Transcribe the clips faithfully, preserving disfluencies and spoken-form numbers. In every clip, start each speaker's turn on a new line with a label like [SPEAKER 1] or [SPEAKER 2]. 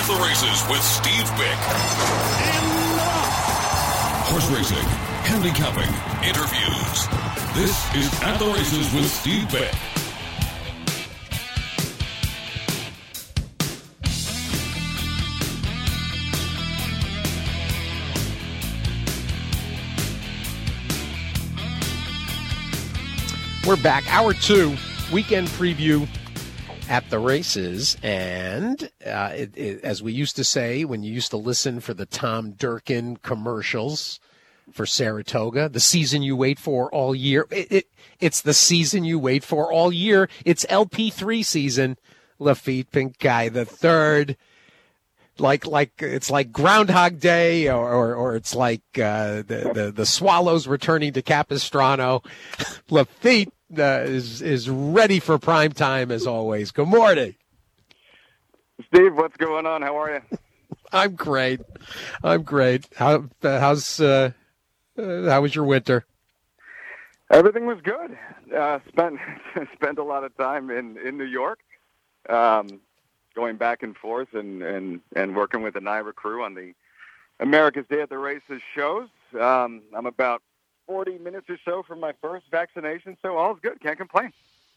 [SPEAKER 1] At the Races with Steve Bick. Horse racing, handicapping, interviews. This is At the Races with Steve Bick.
[SPEAKER 2] We're back. Hour two, weekend preview at the races. And uh, it, it, as we used to say when you used to listen for the Tom Durkin commercials for Saratoga, the season you wait for all year. It, it, it's the season you wait for all year. It's L P three season. Lafitte Pincay the third. Like, like it's like Groundhog Day, or, or, or it's like uh, the, the the Swallows returning to Capistrano. Lafitte uh, is is ready for prime time as always. Good morning,
[SPEAKER 3] Steve. What's going on? How are you?
[SPEAKER 2] I'm great. I'm great. How uh, how's uh, uh, how was your winter?
[SPEAKER 3] Everything was good. Uh, spent spent a lot of time in in New York. Um, going back and forth and, and, and working with the N Y R A crew on the America's Day at the Races shows. Um, I'm about forty minutes or so from my first vaccination, so all's good. Can't complain.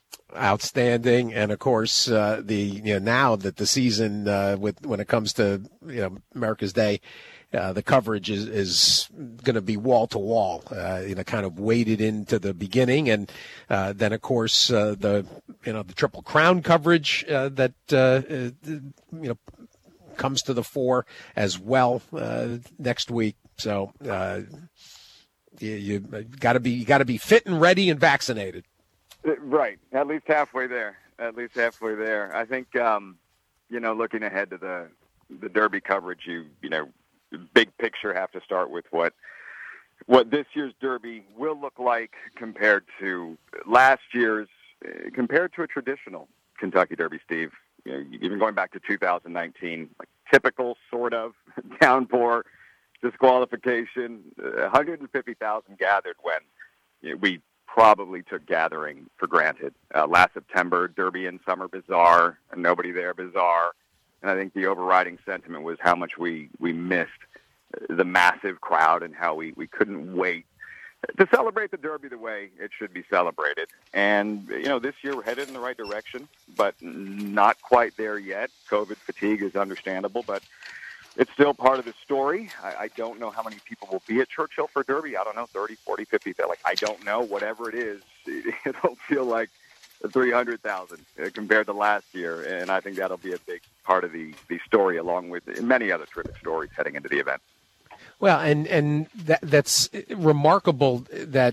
[SPEAKER 2] Outstanding. And, of course, uh, the you know now that the season, uh, with when it comes to you know America's Day, uh, the coverage is, is going to be wall-to-wall, uh, you know, kind of weighted into the beginning. And uh, then, of course, uh, the you know the Triple Crown coverage uh, that uh, you know comes to the fore as well uh, next week. So uh, you, you got to be you got to be fit and ready and vaccinated.
[SPEAKER 3] Right, at least halfway there. At least halfway there. I think um, you know, looking ahead to the the Derby coverage, you you know, big picture have to start with what what this year's Derby will look like compared to last year's. Compared to a traditional Kentucky Derby, Steve, you know, even going back to two thousand nineteen, like typical sort of downpour, disqualification, uh, one hundred fifty thousand gathered when you know, we probably took gathering for granted. Uh, last September, Derby and Summer bizarre, and nobody there bizarre. And I think the overriding sentiment was how much we, we missed the massive crowd and how we, we couldn't wait to celebrate the Derby the way it should be celebrated. And, you know, this year we're headed in the right direction, but not quite there yet. COVID fatigue is understandable, but it's still part of the story. I, I don't know how many people will be at Churchill for Derby. I don't know, thirty, forty, fifty. Like, I don't know. Whatever it is, it, it'll feel like three hundred thousand compared to last year. And I think that'll be a big part of the, the story, along with many other terrific stories heading into the event.
[SPEAKER 2] Well, and and that that's remarkable that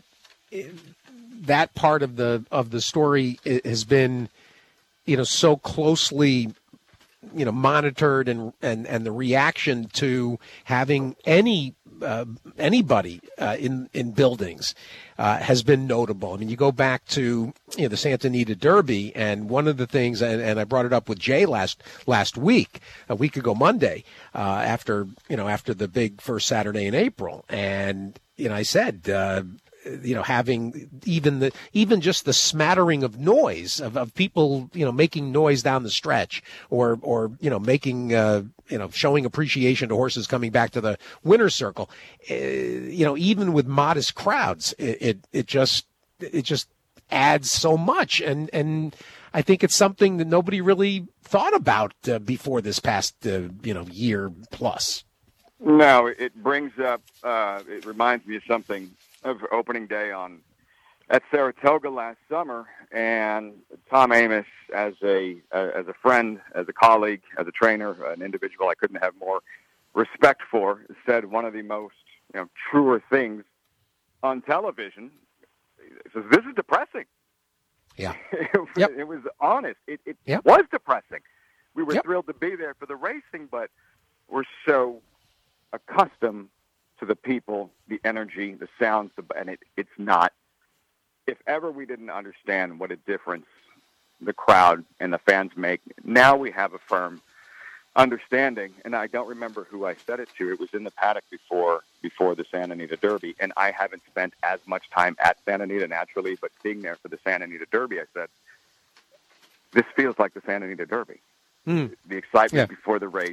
[SPEAKER 2] that part of the of the story has been, you know, so closely, you know, monitored, and and, and the reaction to having any uh, anybody uh, in in buildings uh, has been notable. I mean, you go back to you know the Santa Anita Derby, and one of the things, and, and I brought it up with Jay last last week, a week ago Monday, uh, after you know after the big first Saturday in April, and you know I said. Uh, you know, having even the even just the smattering of noise of, of people, you know, making noise down the stretch, or or you know, making uh, you know, showing appreciation to horses coming back to the winner's circle. Uh, you know, even with modest crowds, it, it it just it just adds so much, and and I think it's something that nobody really thought about uh, before this past uh, you know year plus.
[SPEAKER 3] No, it brings up. Uh, it reminds me of something. Of opening day on at Saratoga last summer, and Tom Amoss, as a uh, as a friend, as a colleague, as a trainer, an individual I couldn't have more respect for, said one of the most you know truer things on television. He says, "This is depressing."
[SPEAKER 2] Yeah,
[SPEAKER 3] it,
[SPEAKER 2] yep.
[SPEAKER 3] it was honest. It, it
[SPEAKER 2] yep.
[SPEAKER 3] was depressing. We were
[SPEAKER 2] yep.
[SPEAKER 3] thrilled to be there for the racing, but we're so accustomed to the people, the energy, the sounds, the, and it, it's not. If ever we didn't understand what a difference the crowd and the fans make, now we have a firm understanding. And I don't remember who I said it to. It was in the paddock before before the Santa Anita Derby, and I haven't spent as much time at Santa Anita naturally, but being there for the Santa Anita Derby, I said, this feels like the Santa Anita Derby.
[SPEAKER 2] Mm.
[SPEAKER 3] The excitement
[SPEAKER 2] yeah.
[SPEAKER 3] before the race,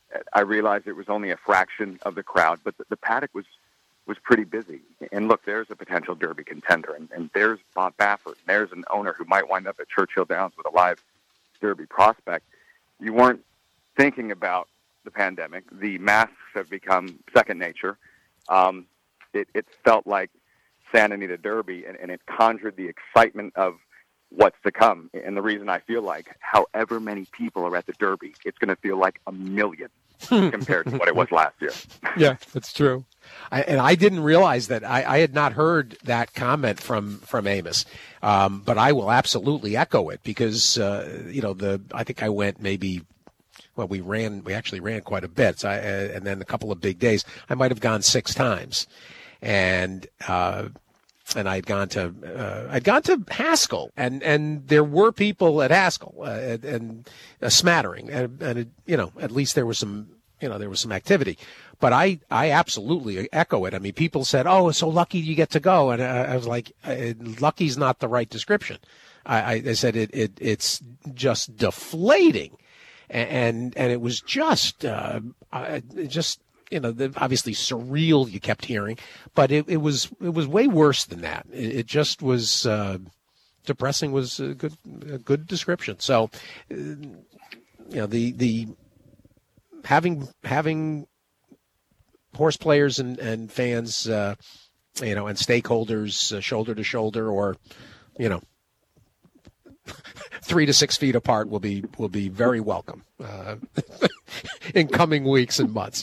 [SPEAKER 3] I realized it was only a fraction of the crowd, but the, the paddock was was pretty busy. And look, there's a potential Derby contender, and, and there's Bob Baffert, and there's an owner who might wind up at Churchill Downs with a live Derby prospect. You weren't thinking about the pandemic. The masks have become second nature. Um, it, it felt like Santa Anita Derby, and, and it conjured the excitement of what's to come. And the reason I feel like however many people are at the Derby, it's going to feel like a million compared to what it was last year.
[SPEAKER 2] Yeah, that's true. I, and I didn't realize that. I, I had not heard that comment from, from Amos, um, but I will absolutely echo it because, uh, you know, the I think I went maybe, well, we ran, we actually ran quite a bit, so I, uh, and then a couple of big days. I might have gone six times. And uh, and I'd gone to uh, I'd gone to Haskell, and, and there were people at Haskell, uh, and, and a smattering, and, and it, you know, at least there was some you know there was some activity. But I, I absolutely echo it. I mean, people said, "Oh, it's so lucky you get to go," and I, I was like, "Lucky's not the right description." I, I, I said it, it it's just deflating, and and it was just uh, just. You know, the, obviously surreal. You kept hearing, but it, it was it was way worse than that. It, it just was uh, depressing. Was a good a good description. So, uh, you know, the the having having horse players and and fans, uh, you know, and stakeholders uh, shoulder to shoulder, or you know, three to six feet apart will be will be very welcome uh, in coming weeks and months.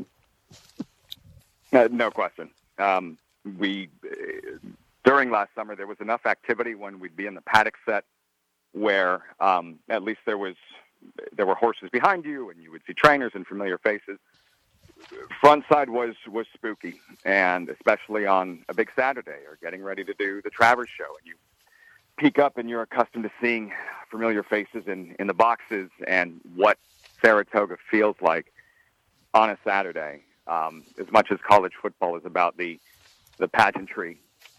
[SPEAKER 3] Uh, no question. Um, we uh, during last summer there was enough activity when we'd be in the paddock set where um, at least there was there were horses behind you and you would see trainers and familiar faces. Front side was was spooky, and especially on a big Saturday or getting ready to do the Travers show, and you peek up and you're accustomed to seeing familiar faces in, in the boxes and what Saratoga feels like on a Saturday. Um, as much as college football is about the the pageantry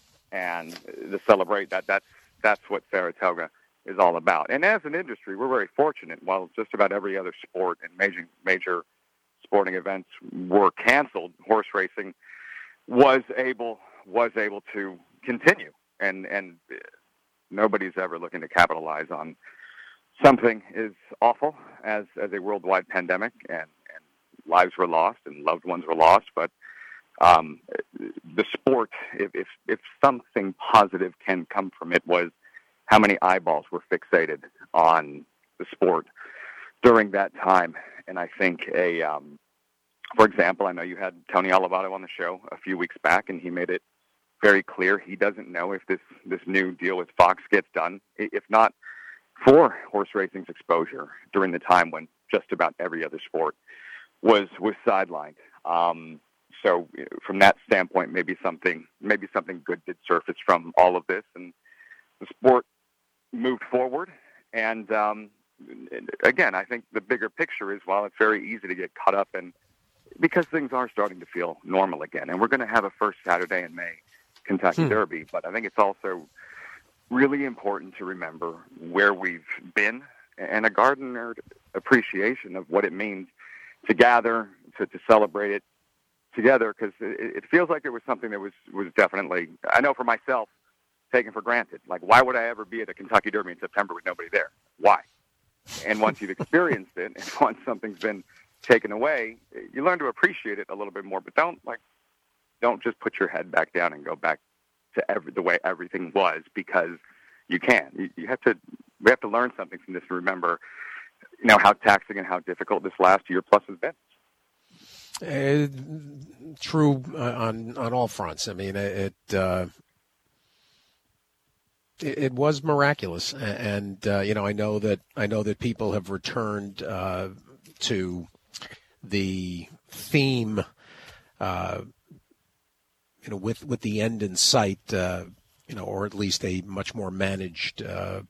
[SPEAKER 3] and the celebrate, that that's that's what Saratoga is all about. And as an industry, we're very fortunate. While just about every other sport and major major sporting events were canceled, horse racing was able was able to continue. And and nobody's ever looking to capitalize on something as awful as as a worldwide pandemic, and lives were lost and loved ones were lost, but um, the sport, if, if if something positive can come from it, was how many eyeballs were fixated on the sport during that time. And I think, a, um, for example, I know you had Tony Olivato on the show a few weeks back, and he made it very clear he doesn't know if this, this new deal with Fox gets done, if not for horse racing's exposure during the time when just about every other sport was was sidelined. Um, so from that standpoint, maybe something maybe something good did surface from all of this, and the sport moved forward. And um, again, I think the bigger picture is, while it's very easy to get caught up in, because things are starting to feel normal again, and we're going to have a first Saturday in May Kentucky hmm. Derby, but I think it's also really important to remember where we've been and a gardener appreciation of what it means to gather, to, to celebrate it together, because it, it feels like it was something that was, was definitely, I know for myself, taken for granted. Like, why would I ever be at a Kentucky Derby in September with nobody there? Why? And once you've experienced it, and once something's been taken away, you learn to appreciate it a little bit more, but don't, like, don't just put your head back down and go back to every, the way everything was, because you can. You, you have to, we have to learn something from this and remember, you know, how taxing and how difficult this last year plus has been.
[SPEAKER 2] Uh, true uh, on on all fronts. I mean, it uh, it, it was miraculous, and uh, you know, I know that I know that people have returned uh, to the theme, uh, you know, with with the end in sight, uh, you know, or at least a much more managed Uh,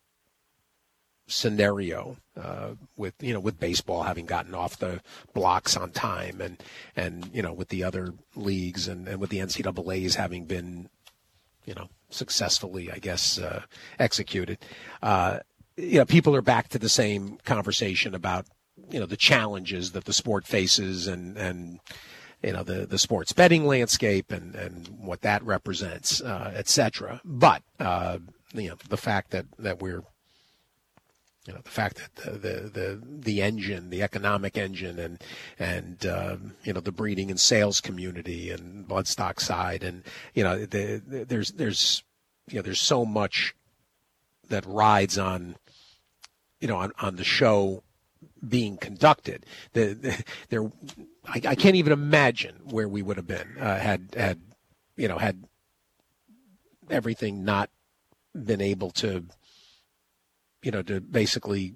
[SPEAKER 2] scenario uh, with you know with baseball having gotten off the blocks on time, and and you know with the other leagues and, and with the N C double A's having been you know successfully I guess uh, executed, uh, you know people are back to the same conversation about you know, the challenges that the sport faces and, and you know, the, the sports betting landscape and, and what that represents, uh, et cetera. But, uh, you know, the fact that, that we're, you know, the fact that the, the, the, the engine, the economic engine and, and, um, you know, the breeding and sales community and bloodstock side and, you know, the, the, there's, there's, you know, there's so much that rides on, you know, on, on the show being conducted. The, the, there, I, I can't even imagine where we would have been uh, had, had, you know, had everything not been able to, you know, to basically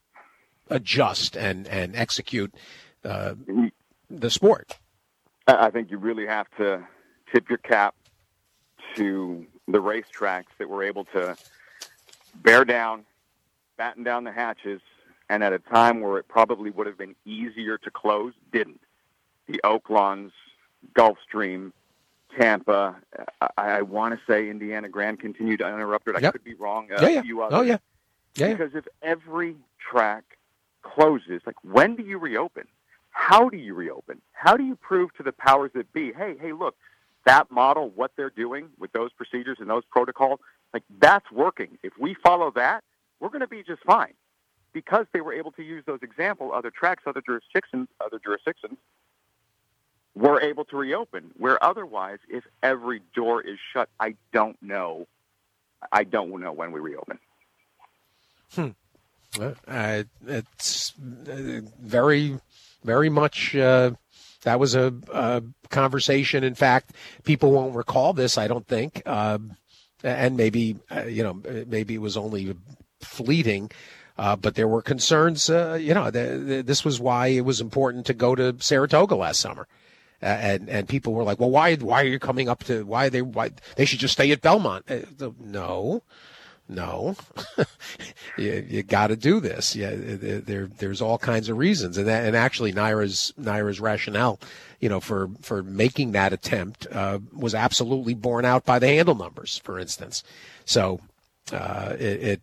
[SPEAKER 2] adjust and, and execute uh, the sport.
[SPEAKER 3] I think you really have to tip your cap to the racetracks that were able to bear down, batten down the hatches, and at a time where it probably would have been easier to close, didn't. The Oaklawn's, Gulfstream, Tampa, I, I want to say Indiana Grand continued uninterrupted. I
[SPEAKER 2] yep.
[SPEAKER 3] could be wrong.
[SPEAKER 2] Uh, yeah, yeah.
[SPEAKER 3] A few others.
[SPEAKER 2] Oh, yeah. yeah.
[SPEAKER 3] Because if every track closes, like when do you reopen? How do you reopen? How do you prove to the powers that be, hey, hey, look, that model, what they're doing with those procedures and those protocols, like that's working. If we follow that, we're going to be just fine. Because they were able to use those examples, other tracks, other jurisdictions, other jurisdictions were able to reopen. Where otherwise, if every door is shut, I don't know. I don't know when we reopen.
[SPEAKER 2] Hmm. Uh, it's very, very much. Uh, that was a, a conversation. In fact, people won't recall this, I don't think. Uh, and maybe, uh, you know, maybe it was only fleeting. Uh, but there were concerns, uh, you know, the, the, this was why it was important to go to Saratoga last summer. Uh, and, and people were like, well, why, why are you coming up to, why are they, why, they should just stay at Belmont. Uh, no, no, you, you got to do this. Yeah. There, there's all kinds of reasons. And that, and actually Naira's, Naira's rationale, you know, for, for making that attempt, uh, was absolutely borne out by the handle numbers, for instance. So, uh, it, it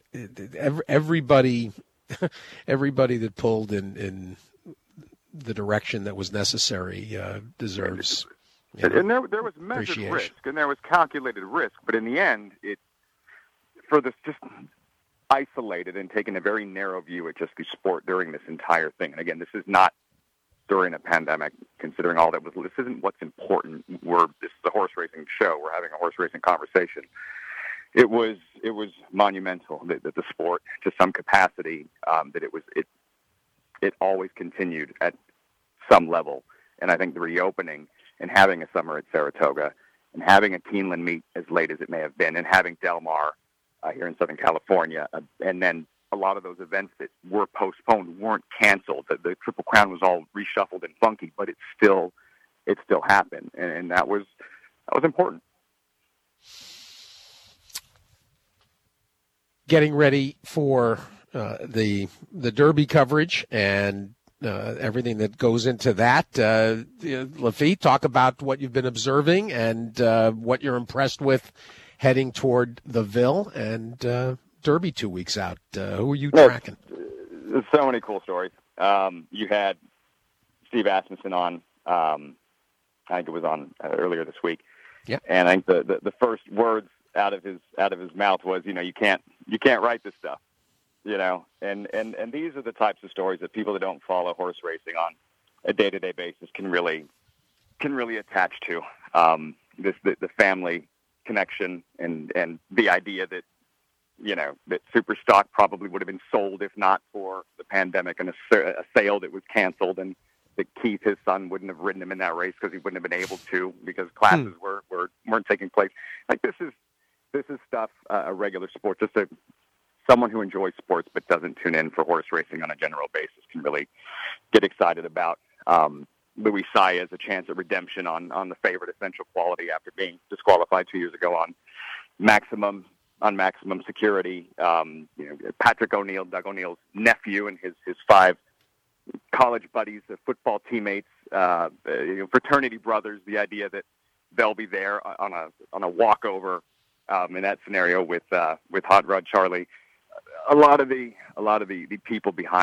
[SPEAKER 2] Everybody, everybody that pulled in, in the direction that was necessary uh, deserves. You know,
[SPEAKER 3] and there, there was measured risk, and there was calculated risk. But in the end, it for this just isolated and taking a very narrow view at just the sport during this entire thing. And again, this is not during a pandemic. Considering all that was, this isn't what's important. We're this is a horse racing show. We're having a horse racing conversation. It was it was monumental that, that the sport, to some capacity, um, that it was it it always continued at some level. And I think the reopening and having a summer at Saratoga and having a Keeneland meet as late as it may have been and having Del Mar uh, here in Southern California, uh, and then a lot of those events that were postponed weren't canceled. The, the Triple Crown was all reshuffled and funky, but it still it still happened, and, and that was that was important.
[SPEAKER 2] Getting ready for uh, the the Derby coverage and uh, everything that goes into that. Uh, Laffit, talk about what you've been observing and uh, what you're impressed with heading toward the Ville and uh, Derby two weeks out. Uh, who are you tracking?
[SPEAKER 3] There's so many cool stories. Um, you had Steve Asmussen on, um, I think it was on uh, earlier this week.
[SPEAKER 2] Yeah.
[SPEAKER 3] And I think the, the, the first words out of his out of his mouth was, you know, you can't you can't write this stuff, you know, and, and, and these are the types of stories that people that don't follow horse racing on a day to day basis can really can really attach to. Um, this the, the family connection and, and the idea that, you know, that Superstock probably would have been sold if not for the pandemic and a, a sale that was canceled, and that Keith, his son, wouldn't have ridden him in that race because he wouldn't have been able to because classes hmm. were, were weren't taking place. Like this is. This is stuff, uh, a regular sport, just a, someone who enjoys sports but doesn't tune in for horse racing on a general basis can really get excited about. Um, Louis Saez, a chance at redemption on, on the favorite Essential Quality after being disqualified two years ago on maximum on maximum security. Um, you know, Patrick O'Neill, Doug O'Neill's nephew, and his, his five college buddies, uh, football teammates, uh, uh, you know, fraternity brothers, the idea that they'll be there on a on a walkover. Um, in that scenario with uh, with Hot Rod Charlie, a lot of the a lot of the, the people behind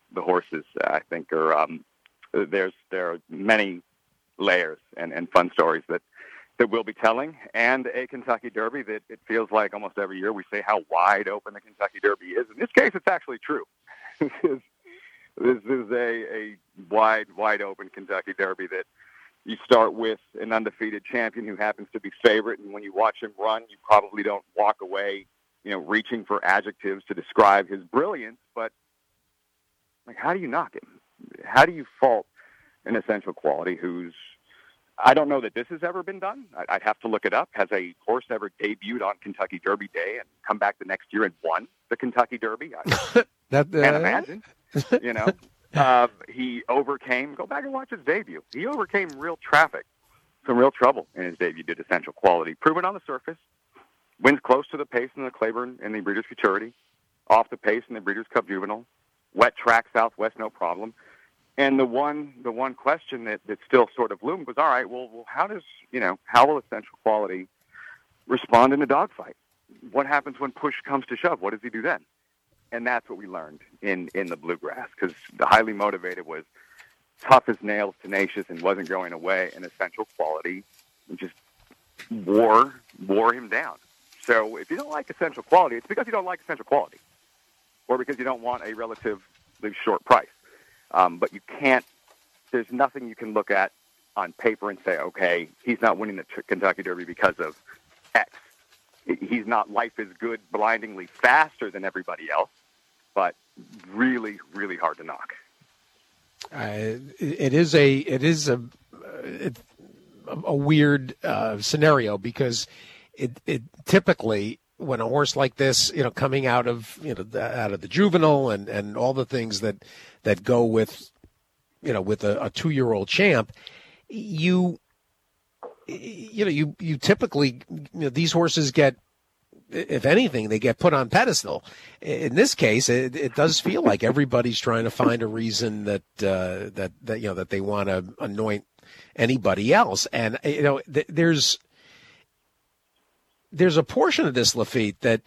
[SPEAKER 3] the horses, I think, are um, there's there are many layers and, and fun stories that, that we'll be telling, and a Kentucky Derby that it feels like almost every year we say how wide open the Kentucky Derby is. In this case, it's actually true. this is this is a, a wide, wide open Kentucky Derby that you start with an undefeated champion who happens to be favorite, and when you watch him run, you probably don't walk away, you know, reaching for adjectives to describe his brilliance, but like, how do you knock him? How do you fault an Essential Quality who's, I don't know that this has ever been done. I'd have to look it up. Has a horse ever debuted on Kentucky Derby Day and come back the next year and won the Kentucky Derby? I
[SPEAKER 2] that, uh...
[SPEAKER 3] can't imagine, you know. Uh, he overcame, go back and watch his debut. He overcame real traffic, some real trouble in his debut, did Essential Quality. Proven on the surface, wins close to the pace in the Claiborne and the Breeders' Futurity, off the pace in the Breeders' Cup Juvenile, wet track Southwest, no problem. And the one, the one question that, that still sort of loomed was, all right, well, well, how does, you know, how will Essential Quality respond in a dogfight? What happens when push comes to shove? What does he do then? And that's what we learned in, in the Bluegrass, because the Highly Motivated was tough as nails, tenacious, and wasn't going away, and Essential Quality just wore, wore him down. So if you don't like Essential Quality, it's because you don't like Essential Quality, or because you don't want a relatively short price. Um, but you can't, there's nothing you can look at on paper and say, okay, he's not winning the Kentucky Derby because of X. He's not life is good, blindingly faster than everybody else, but really, really hard to knock.
[SPEAKER 2] Uh, it is a, it is a, it, a weird uh, scenario because it, it typically, when a horse like this, you know, coming out of, you know, the, out of the juvenile and, and all the things that, that go with, you know, with a, a two-year-old champ, you, you know, you, you typically, you know, these horses get, if anything, they get put on pedestal. In this case, it, it does feel like everybody's trying to find a reason that, uh, that, that, you know, that they want to anoint anybody else. And, you know, th- there's, there's a portion of this, Lafitte, that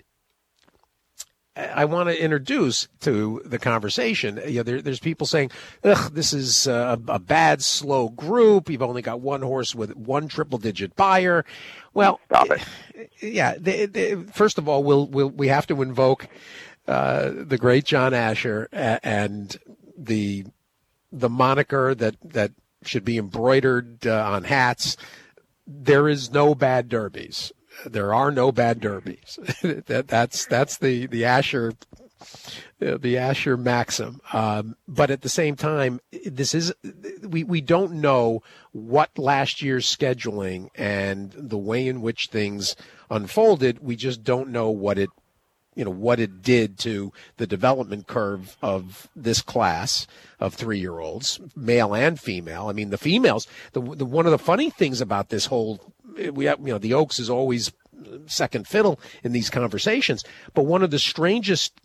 [SPEAKER 2] I want to introduce to the conversation. You know, there, there's people saying, ugh, this is a, a bad, slow group. You've only got one horse with one triple-digit buyer. Well,
[SPEAKER 3] Stop it.
[SPEAKER 2] Yeah, they, they, first of all, we'll, we'll, we have to invoke uh, the great John Asher and the the moniker that, that should be embroidered uh, on hats. There is no bad derbies. There are no bad derbies. that, that's that's the the Asher the Asher maxim. Um, but at the same time, this is we we don't know what last year's scheduling and the way in which things unfolded. We just don't know what it you know what it did to the development curve of this class of three-year-olds, male and female. I mean, the females. The, the one of the funny things about this whole we have, you know, the Oaks is always second fiddle in these conversations. But one of the strangest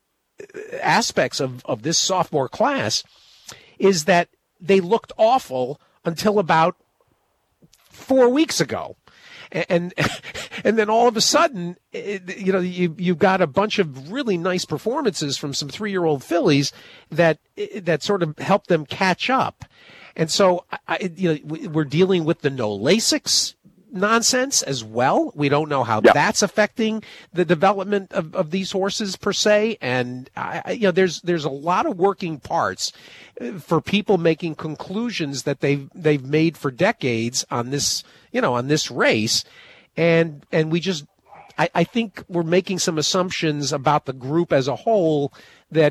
[SPEAKER 2] aspects of, of this sophomore class is that they looked awful until about four weeks ago. And and then all of a sudden, you know, you you've got a bunch of really nice performances from some three-year-old fillies that that sort of help them catch up. And so, I, you know, we're dealing with the no Lasix nonsense as well. We don't know how yeah. that's affecting the development of, of these horses per se. And I, you know, there's there's a lot of working parts for people making conclusions that they've they've made for decades on this, you know, on this race. And and we just, I, I think we're making some assumptions about the group as a whole that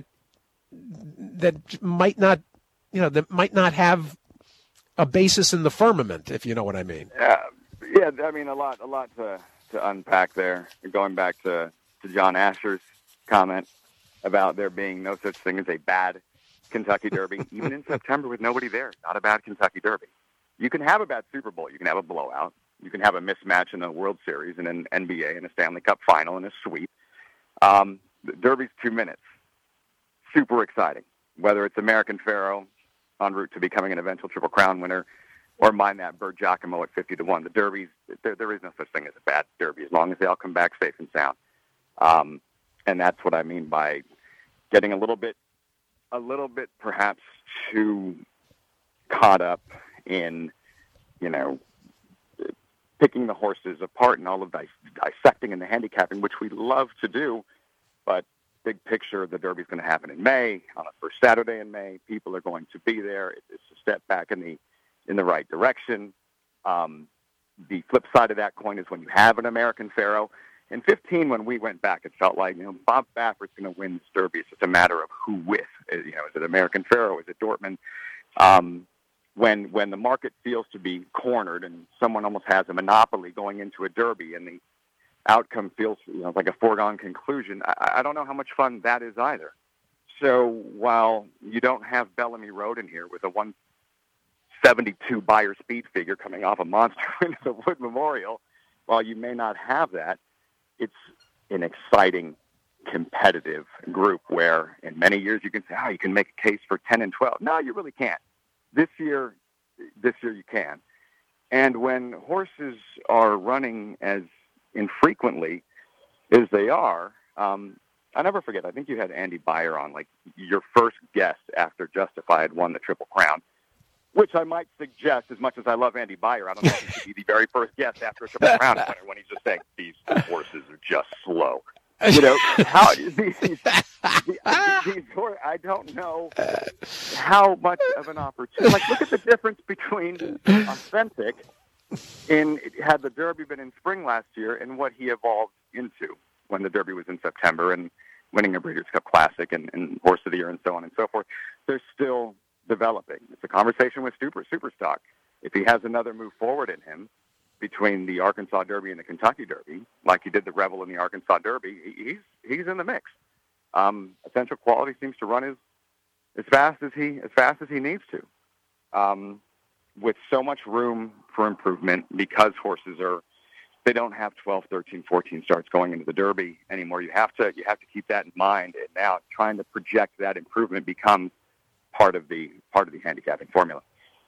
[SPEAKER 2] that might not, you know, that might not have a basis in the firmament, if you know what I mean.
[SPEAKER 3] Yeah. Yeah, I mean, a lot, a lot to, to unpack there. Going back to, to John Asher's comment about there being no such thing as a bad Kentucky Derby, even in September with nobody there, not a bad Kentucky Derby. You can have a bad Super Bowl. You can have a blowout. You can have a mismatch in a World Series and an N B A and a Stanley Cup final and a sweep. Um, the Derby's two minutes. Super exciting. Whether it's American Pharoah en route to becoming an eventual Triple Crown winner, or mind that Bird Giacomo at fifty to one. The Derbies, there, there is no such thing as a bad Derby as long as they all come back safe and sound. Um, and that's what I mean by getting a little bit a little bit perhaps too caught up in, you know, picking the horses apart and all of dis- dissecting and the handicapping, which we love to do. But big picture, the Derby's going to happen in May, on the first Saturday in May. People are going to be there. It's a step back in the in the right direction. Um, the flip side of that coin is when you have an American Pharoah. In fifteen, when we went back, it felt like, you know, Bob Baffert's going to win this Derby. It's just a matter of who with. You know, is it American Pharoah? Is it Dortmund? Um, when when the market feels to be cornered and someone almost has a monopoly going into a Derby and the outcome feels, you know, like a foregone conclusion, I, I don't know how much fun that is either. So while you don't have Bellamy Road in here with a one seventy-two Beyer speed figure coming off a monster into the Wood Memorial, while you may not have that, it's an exciting, competitive group where in many years you can say, oh, you can make a case for ten and twelve. No, you really can't. This year, this year you can. And when horses are running as infrequently as they are, um, I never forget, I think you had Andy Beyer on, like your first guest after Justify had won the Triple Crown, which I might suggest, as much as I love Andy Beyer, I don't know if he should be the very first guest after a Triple Crown winner when he's just saying, these horses are just slow. You know, how these, these, these, these horses, I don't know how much of an opportunity. Like, look at the difference between Authentic in had the Derby been in spring last year and what he evolved into when the Derby was in September and winning a Breeders' Cup Classic and, and Horse of the Year and so on and so forth. They're still developing. It's a conversation with Super Superstock. If he has another move forward in him between the Arkansas Derby and the Kentucky Derby, like he did the Rebel in the Arkansas Derby, he's he's in the mix. Um, Essential Quality seems to run as as fast as he as fast as he needs to, um, with so much room for improvement because horses are they don't have twelve, thirteen, fourteen starts going into the Derby anymore. You have to you have to keep that in mind, and now trying to project that improvement becomes part of the part of the handicapping formula.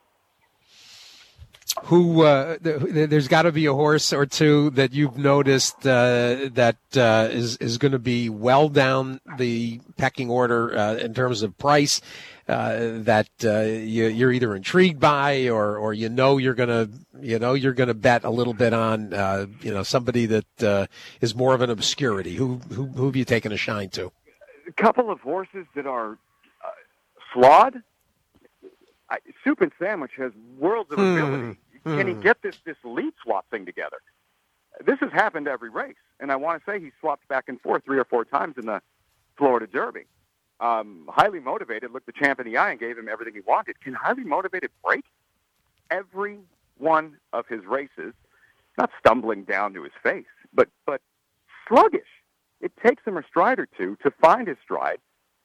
[SPEAKER 2] Who uh, th- there's got to be a horse or two that you've noticed uh, that uh, is is going to be well down the pecking order uh, in terms of price. Uh, that uh, you, you're either intrigued by, or, or you know you're gonna you know you're gonna bet a little bit on. Uh, you know somebody that uh, is more of an obscurity. Who who who have you taken a shine to?
[SPEAKER 3] A couple of horses that are uh, flawed. I, Soup and Sandwich has worlds of
[SPEAKER 2] hmm.
[SPEAKER 3] ability. Can he get this, this lead swap thing together? This has happened every race, and I want to say he swapped back and forth three or four times in the Florida Derby. Um, highly motivated, looked the champ in the eye and gave him everything he wanted. Can highly motivated break? Every one of his races, not stumbling down to his face, but but sluggish. It takes him a stride or two to find his stride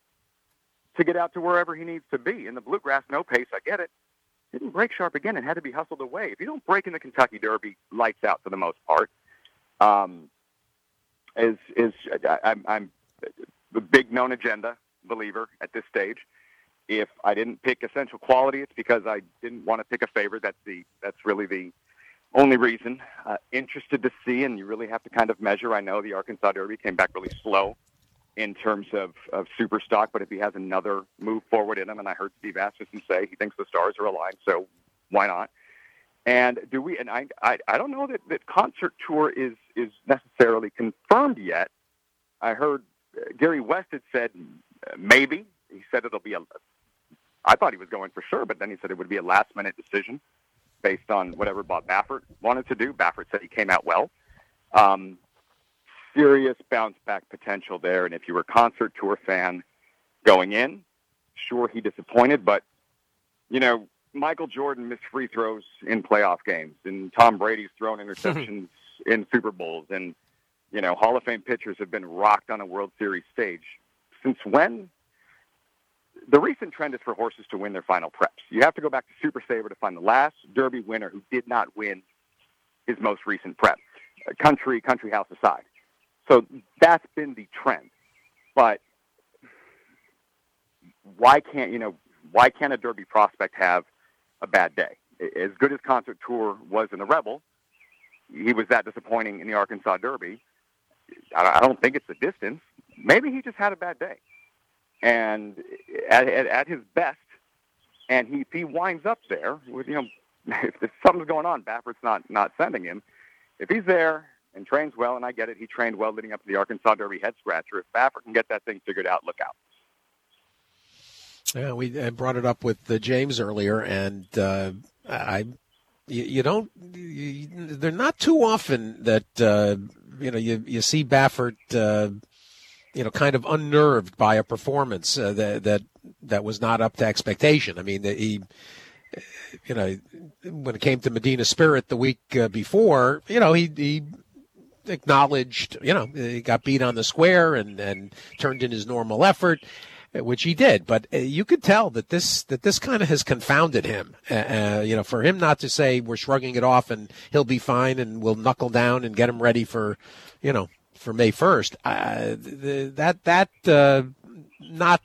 [SPEAKER 3] to get out to wherever he needs to be. In the Bluegrass, no pace, I get it. Didn't break sharp again and had to be hustled away. If you don't break in the Kentucky Derby, lights out for the most part. Um, is is I, I'm, I'm a big known agenda believer at this stage. If I didn't pick Essential Quality, it's because I didn't want to pick a favorite. That's the that's really the only reason. Uh, interested to see, and you really have to kind of measure. I know the Arkansas Derby came back really slow in terms of, of super stock, but if he has another move forward in him, and I heard Steve Asmussen say he thinks the stars are aligned, so why not? And do we? And I, I, I don't know that, that Concert Tour is is necessarily confirmed yet. I heard uh, Gary West had said uh, maybe. He said it'll be a. I thought he was going for sure, but then he said it would be a last minute decision based on whatever Bob Baffert wanted to do. Baffert said he came out well. Um, Serious bounce back potential there, and if you were a Concert Tour fan going in, sure he disappointed, but you know Michael Jordan missed free throws in playoff games, and Tom Brady's thrown interceptions in Super Bowls, and you know Hall of Fame pitchers have been rocked on a World Series stage. Since when? The recent trend is for horses to win their final preps. You have to go back to Super Saver to find the last Derby winner who did not win his most recent prep. Country, country house aside. So that's been the trend. But why can't, you know, why can't a Derby prospect have a bad day? As good as Concert Tour was in the Rebel, he was that disappointing in the Arkansas Derby. I don't think it's the distance. Maybe he just had a bad day. and at, at, at his best, and he, if he winds up there with, you know, if, if something's going on, Baffert's not, not sending him. If he's there and trains well, and I get it, he trained well leading up to the Arkansas Derby head scratcher. If Baffert can get that thing figured out, look out.
[SPEAKER 2] Yeah, we brought it up with uh, James earlier, and uh, I, you, you don't, you, they're not too often that uh, you know you you see Baffert, uh, you know, kind of unnerved by a performance uh, that that that was not up to expectation. I mean, he, you know, when it came to Medina Spirit the week uh, before, you know, he he acknowledged, you know, he got beat on the square and and turned in his normal effort, which he did. But uh, you could tell that this that this kind of has confounded him. Uh, uh, you know, for him not to say we're shrugging it off and he'll be fine and we'll knuckle down and get him ready for, you know, for May first. Uh, the, that that uh, not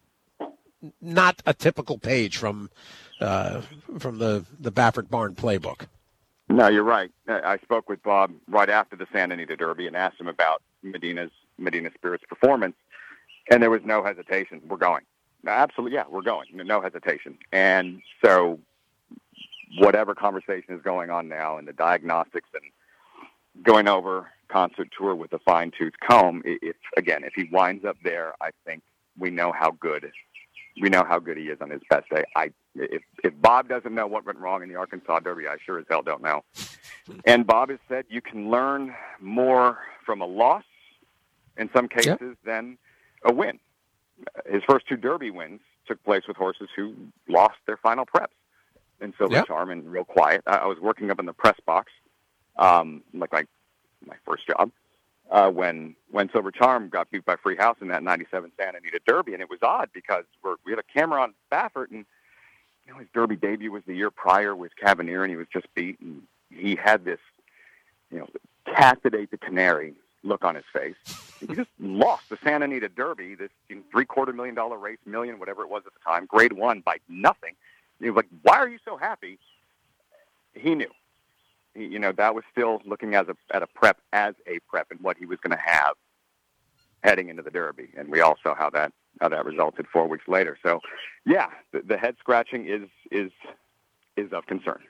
[SPEAKER 2] not a typical page from uh, from the the Baffert Barn playbook.
[SPEAKER 3] No, you're right. I spoke with Bob right after the Santa Anita Derby and asked him about Medina's Medina Spirit's performance. And there was no hesitation. We're going. Absolutely, yeah, we're going. No hesitation. And so whatever conversation is going on now and the diagnostics and going over concert tour with a fine-tooth comb, if again, if he winds up there, I think we know how good we know how good he is on his best day. I if if Bob doesn't know what went wrong in the Arkansas Derby, I sure as hell don't know. And Bob has said you can learn more from a loss in some cases yep. than a win. His first two Derby wins took place with horses who lost their final preps. And Silver yep. Charm and Real Quiet. I, I was working up in the press box, um, like my my first job, uh, when when Silver Charm got beat by Free House in that ninety-seven Santa Anita Derby, and it was odd because we're, we had a camera on Baffert, and you know his Derby debut was the year prior with Cavanier, and he was just beat, and he had this, you know, cat that ate the canary look on his face. He just lost the Santa Anita Derby, this you know, three-quarter million dollar race, million, whatever it was at the time, grade one by nothing. He was like, why are you so happy? He knew. He, you know, that was still looking as a, at a prep as a prep and what he was going to have heading into the Derby. And we all saw how that how that resulted four weeks later. So, yeah, the, the head scratching is is is of concern.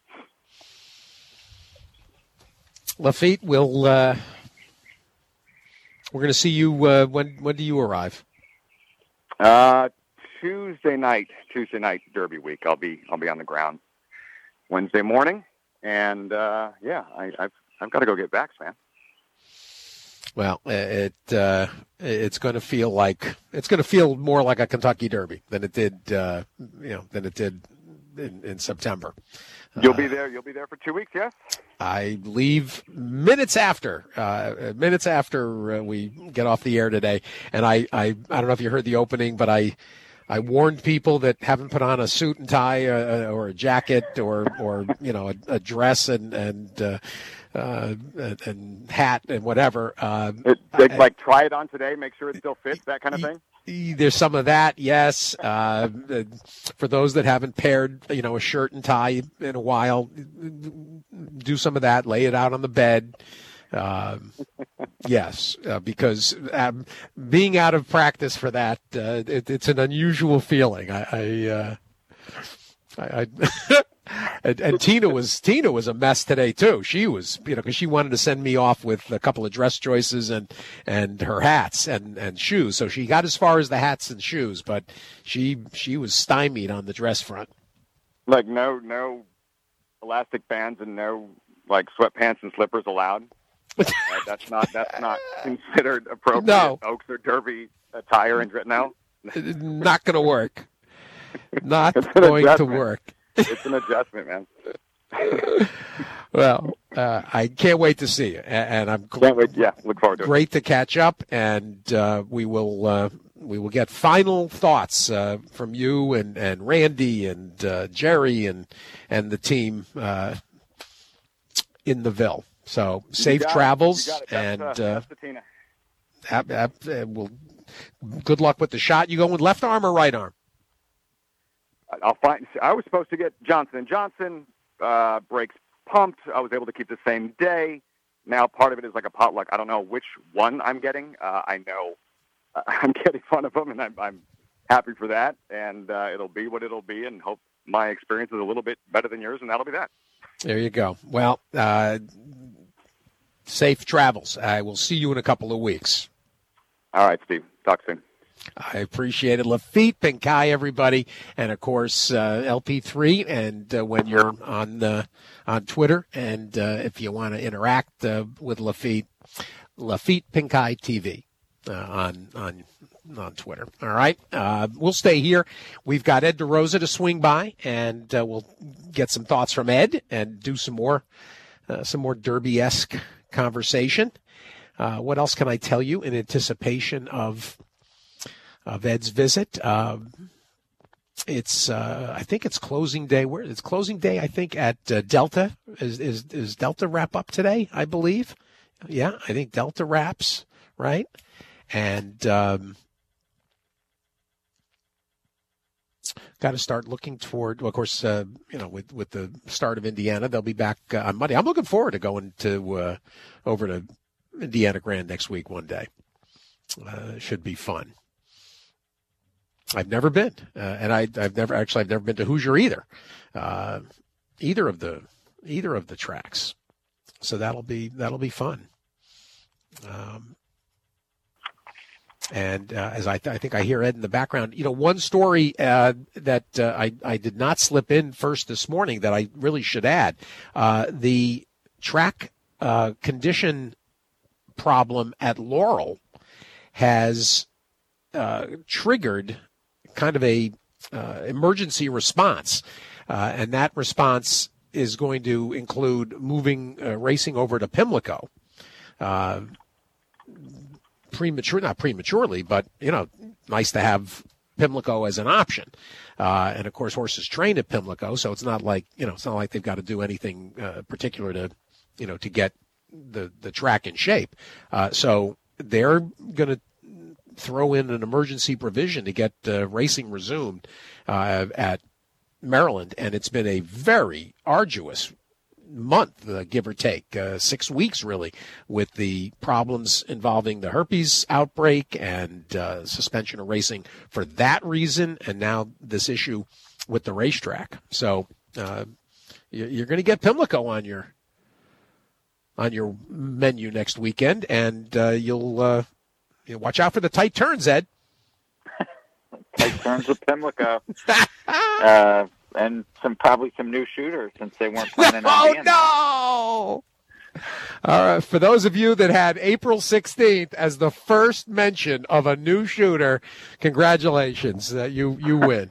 [SPEAKER 2] Lafitte, will uh, we're going to see you. Uh, when when do you arrive?
[SPEAKER 3] Uh, Tuesday night. Tuesday night Derby week. I'll be I'll be on the ground Wednesday morning, and uh, yeah, I, I've I've got to go get backs, man.
[SPEAKER 2] Well, it uh, it's going to feel like it's going to feel more like a Kentucky Derby than it did, uh, you know, than it did in, in September.
[SPEAKER 3] You'll be there. You'll be there for two weeks, yes?
[SPEAKER 2] I leave minutes after, uh, minutes after uh, we get off the air today. And I, I, I don't know if you heard the opening, but I, I warned people that haven't put on a suit and tie uh, or a jacket or, or you know, a, a dress and and uh, uh, and hat and whatever. Uh,
[SPEAKER 3] it, it, like try it on today, make sure it still fits, that kind of thing.
[SPEAKER 2] There's some of that, yes. Uh, for those that haven't paired, you know, a shirt and tie in a while, do some of that. Lay it out on the bed. Uh, yes, uh, because um, being out of practice for that, uh, it, it's an unusual feeling. I, I, uh, I, I and, and Tina was Tina was a mess today too. She was, you know, because she wanted to send me off with a couple of dress choices and and her hats and, and shoes. So she got as far as the hats and shoes, but she she was stymied on the dress front.
[SPEAKER 3] Like no no elastic bands and no like sweatpants and slippers allowed. uh, that's not that's not considered appropriate.
[SPEAKER 2] No.
[SPEAKER 3] Oaks or Derby attire and no.
[SPEAKER 2] Not going to work. Not going
[SPEAKER 3] adjustment.
[SPEAKER 2] to work.
[SPEAKER 3] It's an adjustment, man.
[SPEAKER 2] Well, uh, I can't wait to see you, and, and I'm
[SPEAKER 3] can't wait. Yeah, look forward to it.
[SPEAKER 2] Great to catch up, and uh, we will uh, we will get final thoughts uh, from you and, and Randy and uh, Jerry and and the team uh, in the Ville. So safe travels, and uh, uh, ab- ab- uh, we'll, good luck with the shot. You going with left arm or right arm?
[SPEAKER 3] I'll find. I was supposed to get Johnson and Johnson uh, brakes pumped. I was able to keep the same day. Now part of it is like a potluck. I don't know which one I'm getting. Uh, I know I'm getting fun of them, and I'm, I'm happy for that. And uh, it'll be what it'll be, and hope my experience is a little bit better than yours, and that'll be that.
[SPEAKER 2] There you go. Well, uh, safe travels. I will see you in a couple of weeks.
[SPEAKER 3] All right, Steve. Talk soon.
[SPEAKER 2] I appreciate it. Lafitte Pincay, everybody. And, of course, uh, L P three. And uh, when you're on uh, on Twitter, and uh, if you want to interact uh, with Lafitte, Lafitte Pincay T V uh, on on on Twitter. All right. Uh, we'll stay here. We've got Ed DeRosa to swing by, and uh, we'll get some thoughts from Ed and do some more, uh, some more Derby-esque conversation. Uh, what else can I tell you in anticipation of of Ed's visit? Um, it's uh, I think it's closing day. Where it's closing day? I think at uh, Delta. Is, is is Delta wrap up today? I believe. Yeah, I think Delta wraps right, and um, got to start looking toward. Well, of course, uh, you know, with with the start of Indiana, they'll be back uh, on Monday. I'm looking forward to going to uh, over to Indiana Grand next week one day. Uh, should be fun. I've never been, uh, and I, I've never actually I've never been to Hoosier either, uh, either of the either of the tracks. So that'll be that'll be fun. Um, and uh, as I, th- I think I hear Ed in the background, you know, one story uh, that uh, I I did not slip in first this morning that I really should add, uh, the track uh, condition problem at Laurel has uh, triggered kind of a uh, emergency response, uh, and that response is going to include moving uh, racing over to Pimlico, uh, premature, not prematurely, but you know, nice to have Pimlico as an option. Uh, and of course, horses train at Pimlico, so it's not like you know, it's not like they've got to do anything uh, particular to, you know, to get the the track in shape. Uh, so they're going to throw in an emergency provision to get uh, racing resumed uh, at Maryland, and it's been a very arduous month, uh, give or take, uh, six weeks really, with the problems involving the herpes outbreak and uh, suspension of racing for that reason, and now this issue with the racetrack. So uh, you're going to get Pimlico on your on your menu next weekend, and uh, you'll. Uh, You know, watch out for the tight turns, Ed.
[SPEAKER 4] Tight turns with Pimlico, uh, and some probably some new shooters since they weren't planning on
[SPEAKER 2] oh,
[SPEAKER 4] being
[SPEAKER 2] no! There. All right, for those of you that had April sixteenth as the first mention of a new shooter, congratulations, uh, you you win.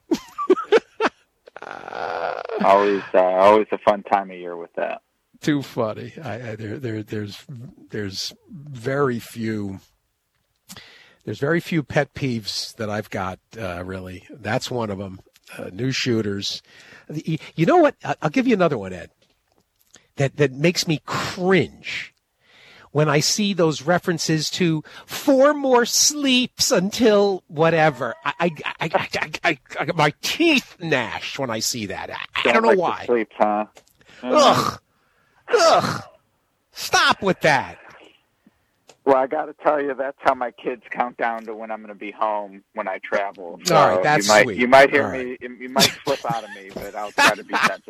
[SPEAKER 4] always, uh, always a fun time of year with that.
[SPEAKER 2] Too funny. I, I, there, there, there's, there's very few. There's very few pet peeves that I've got, uh, really. That's one of them. Uh, new shooters. You know what? I'll give you another one, Ed, that, that makes me cringe when I see those references to four more sleeps until whatever. I, I, I, I, I, I, I my teeth gnash when I see that. I, I don't know
[SPEAKER 4] like
[SPEAKER 2] why.
[SPEAKER 4] Sleeps, huh?
[SPEAKER 2] Ugh. Ugh. Stop with that.
[SPEAKER 4] Well, I got to tell you, that's how my kids count down to when I'm going to be home when I travel. So
[SPEAKER 2] all right, that's
[SPEAKER 4] you might,
[SPEAKER 2] sweet.
[SPEAKER 4] You might hear
[SPEAKER 2] all
[SPEAKER 4] me.
[SPEAKER 2] right.
[SPEAKER 4] You might slip out of me, but I'll try to be sensitive.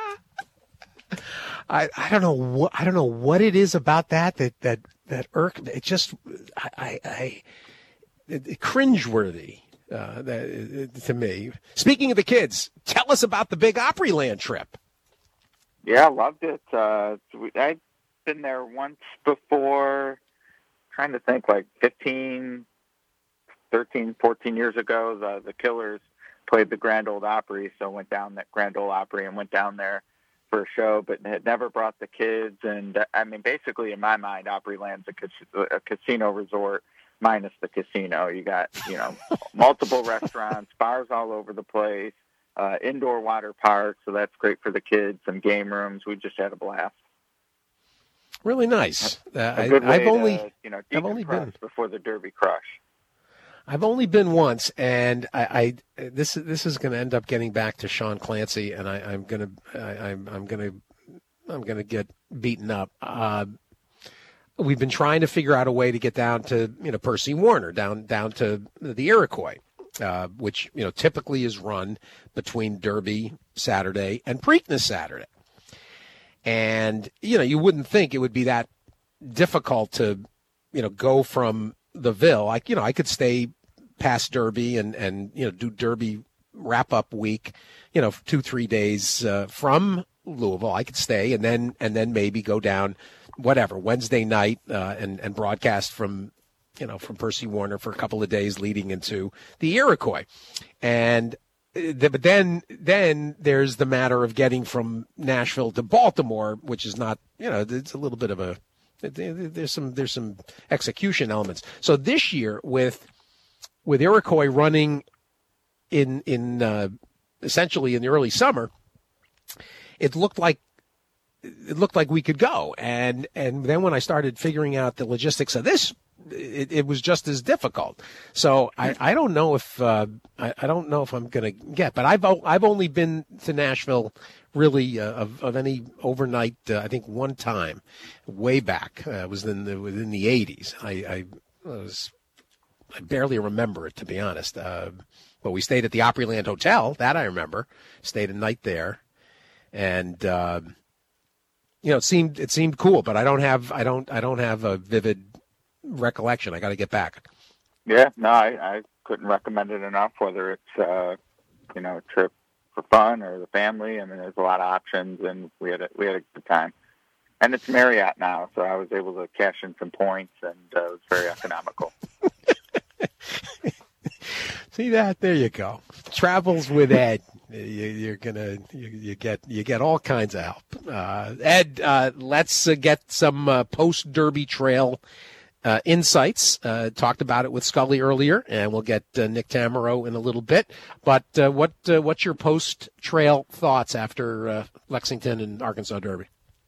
[SPEAKER 2] I, I don't know what I don't know what it is about that that that that irk. It just I I, I it, it cringeworthy uh, that, it, to me. Speaking of the kids, tell us about the big Opryland trip.
[SPEAKER 4] Yeah, I loved it. Uh, I've been there once before. Trying to think, like fifteen, thirteen, fourteen years ago, the the Killers played the Grand Ole Opry, so went down that Grand Ole Opry and went down there for a show, but had never brought the kids. And I mean, basically, in my mind, Opryland's a, cas- a casino resort minus the casino. You got, you know, multiple restaurants, bars all over the place, uh, indoor water park, so that's great for the kids. Some game rooms. We just had a blast.
[SPEAKER 2] Really nice. Uh, I,
[SPEAKER 4] I've
[SPEAKER 2] only,
[SPEAKER 4] you know,
[SPEAKER 2] I've only been
[SPEAKER 4] before the Derby crush.
[SPEAKER 2] I've only been once, and I, I this this is going to end up getting back to Sean Clancy, and I, I'm going to I'm I'm going to I'm going to get beaten up. Uh, we've been trying to figure out a way to get down to, you know, Percy Warner, down down to the Iroquois, uh, which, you know, typically is run between Derby Saturday and Preakness Saturday. And, you know, you wouldn't think it would be that difficult to, you know, go from the Ville. Like, you know, I could stay past Derby and, and you know, do Derby wrap-up week, you know, two, three days uh, from Louisville. I could stay and then and then maybe go down, whatever, Wednesday night uh, and, and broadcast from, you know, from Percy Warner for a couple of days leading into the Iroquois. And but then then there's the matter of getting from Nashville to Baltimore, which is not, you know, it's a little bit of a, there's some there's some execution elements. So this year with with Iroquois running in in uh, essentially in the early summer, it looked like it looked like we could go. And and then when I started figuring out the logistics of this, it, it was just as difficult. So I, I don't know if uh, I, I don't know if I'm going to get. But I've I've only been to Nashville really uh, of, of any overnight. Uh, I think one time, way back, uh, was in the within the eighties. I, I was I barely remember it, to be honest. Uh, but we stayed at the Opryland Hotel. That I remember. Stayed a night there, and. Uh, You know, it seemed it seemed cool, but I don't have I don't I don't have a vivid recollection. I got to get back.
[SPEAKER 4] Yeah, no, I, I couldn't recommend it enough. Whether it's uh, you know, a trip for fun or the family, I mean, there's a lot of options, and we had a, we had a good time. And it's Marriott now, so I was able to cash in some points, and uh, it was very economical.
[SPEAKER 2] See that? There you go. Travels with Ed. You, you're gonna you, you get you get all kinds of help. Uh, Ed, uh, let's uh, get some uh, post Derby Trail uh, insights. Uh, talked about it with Scully earlier, and we'll get uh, Nick Tammaro in a little bit. But uh, what uh, what's your post Trail thoughts after uh, Lexington and Arkansas Derby?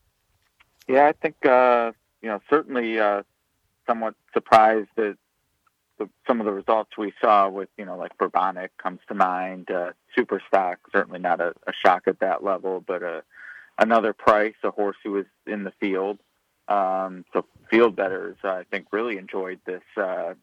[SPEAKER 4] Yeah, I think uh, you know certainly uh, somewhat surprised that the, some of the results we saw with, you know, like Bourbonic comes to mind. Uh, Superstock, certainly not a, a shock at that level, but uh, another Price, a horse who was in the field. Um, so field bettors, uh, I think, really enjoyed this uh,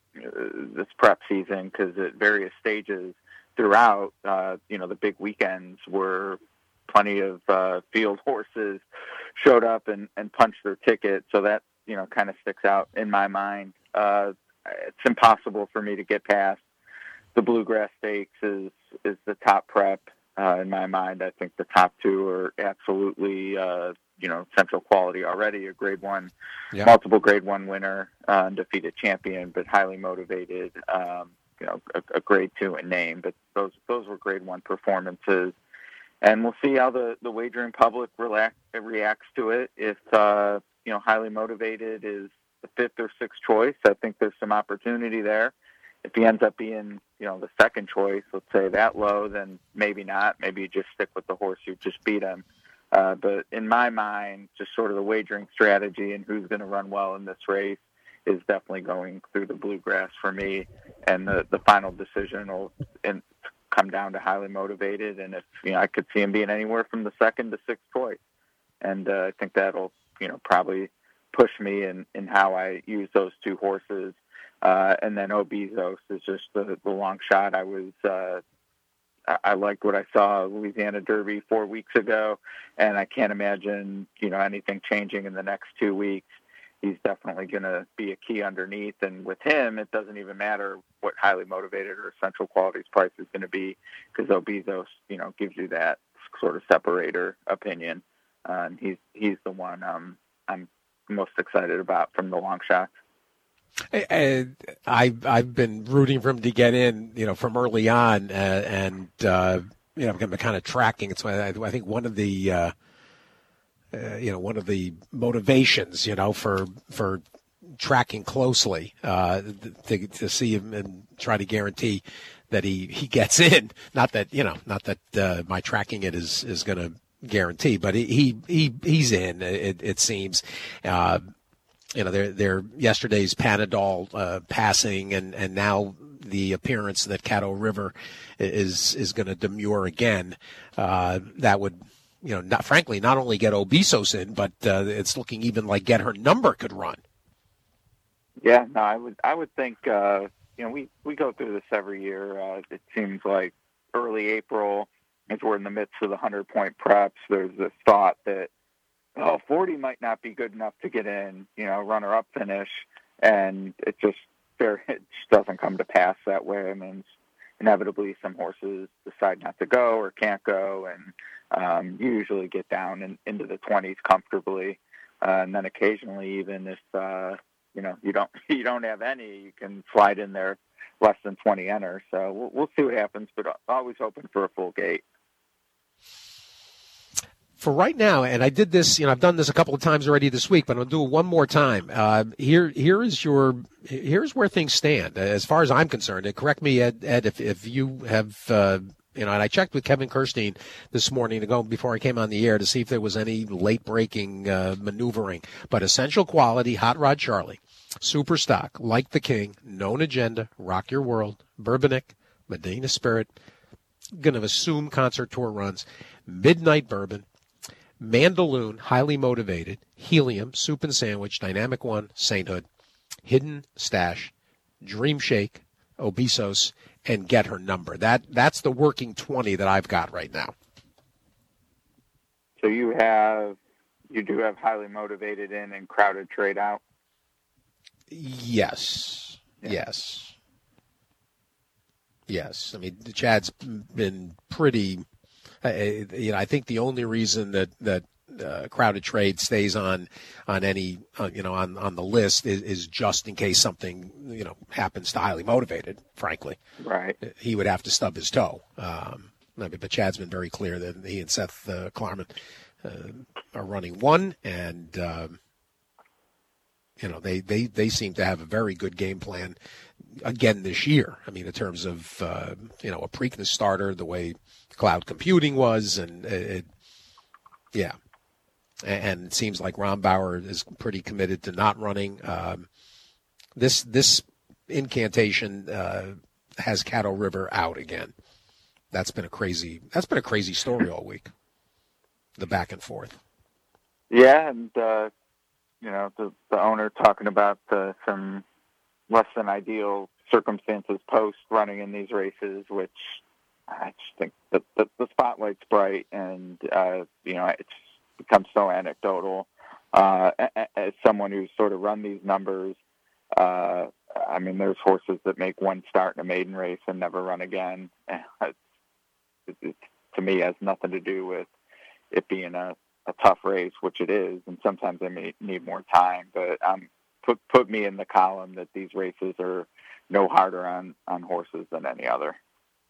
[SPEAKER 4] this prep season because at various stages throughout, uh, you know, the big weekends were plenty of uh, field horses showed up and, and punched their ticket. So that, you know, kind of sticks out in my mind. Uh, it's impossible for me to get past the Bluegrass Stakes is, is the top prep uh, in my mind. I think the top two are absolutely, uh, you know, Central Quality already, a grade one, yeah. multiple grade one winner, uh, undefeated champion, but highly motivated, um, you know, a, a grade two in name, but those, those were grade one performances. And we'll see how the, the wagering public relax, reacts to it. If, uh, you know, highly motivated is the fifth or sixth choice, I think there's some opportunity there. If he ends up being, you know, the second choice, let's say that low, then maybe not. Maybe you just stick with the horse who just beat him. Uh, but in my mind, just sort of the wagering strategy and who's going to run well in this race is definitely going through the Bluegrass for me. And the, the final decision will in, come down to highly motivated. And if, you know, I could see him being anywhere from the second to sixth choice. And uh, I think that'll, you know, probably push me in, in how I use those two horses. Uh, and then Obizos is just the, the long shot. I was, uh, I, I liked what I saw at Louisiana Derby four weeks ago, and I can't imagine, you know, anything changing in the next two weeks. He's definitely going to be a key underneath. And with him, it doesn't even matter what highly motivated or Central Quality's price is going to be, because Obizos, you know, gives you that sort of separator opinion. Uh, and he's, he's the one um, I'm most excited about from the long shots.
[SPEAKER 2] I, I've I've been rooting for him to get in, you know, from early on, uh, and uh, you know, I'm kind of tracking. It's I, I think one of the, uh, uh, you know, one of the motivations, you know, for for tracking closely uh, to to see him and try to guarantee that he, he gets in. Not that you know, not that uh, my tracking it is is going to guarantee, but he he he's in. It, it seems. Uh, You know, they're, they're yesterday's Panadol uh, passing, and, and now the appearance that Caddo River is is going to demur again. Uh, that would, you know, not frankly, not only get Obizos in, but uh, it's looking even like Get Her Number could run.
[SPEAKER 4] Yeah, no, I would I would think uh, you know we, we go through this every year. Uh, it seems like early April, as we're in the midst of the hundred point preps, there's this thought that oh forty might not be good enough to get in, you know, runner up finish, and it just fair it just doesn't come to pass that way. I mean, inevitably some horses decide not to go or can't go, and um, you usually get down in, into the twenties comfortably, uh, and then occasionally even if uh, you know you don't you don't have any, you can slide in there less than twenty enter. So we'll, we'll see what happens, but always hoping for a full gate.
[SPEAKER 2] For right now, and I did this, you know, I've done this a couple of times already this week, but I'm going to do it one more time. Uh, here, here is your, here's where things stand as far as I'm concerned. And correct me, Ed, Ed if, if you have, uh, you know, and I checked with Kevin Kirstein this morning to go before I came on the air to see if there was any late breaking uh, maneuvering. But Essential Quality, Hot Rod Charlie, Super Stock, Like the King, Known Agenda, Rock Your World, Bourbonic, Medina Spirit, going to assume concert tour runs, Midnight Bourbon, Mandaloon, Highly Motivated, Helium, Soup and Sandwich, Dynamic One, Sainthood, Hidden Stash, Dream Shake, Obesos, and Get Her Number. That That's the working twenty that I've got right now.
[SPEAKER 4] So you have, you do have Highly Motivated in and Crowded Trade out?
[SPEAKER 2] Yes. Yeah. Yes. Yes. I mean, Chad's been pretty... Uh, you know, I think the only reason that that uh, Crowded Trade stays on on any uh, you know on, on the list is, is just in case something you know happens to Highly Motivated. Frankly,
[SPEAKER 4] right?
[SPEAKER 2] He would have to stub his toe. Um, I mean, but Chad's been very clear that he and Seth uh, Klarman uh, are running one, and um, you know they, they they seem to have a very good game plan again this year. I mean, in terms of uh, you know a Preakness starter, the way cloud computing was, and it, yeah, and it seems like Rombauer is pretty committed to not running. Um, this this incantation uh, has Caddo River out again. That's been a crazy. That's been a crazy story all week. The back and forth.
[SPEAKER 4] Yeah, and uh, you know the the owner talking about uh, some less than ideal circumstances post running in these races, which. I just think the, the, the spotlight's bright, and, uh, you know, it's become so anecdotal. Uh, as someone who's sort of run these numbers, uh, I mean, there's horses that make one start in a maiden race and never run again. It, it, to me, has nothing to do with it being a, a tough race, which it is, and sometimes they may need more time. But um, put put me in the column that these races are no harder on, on horses than any other.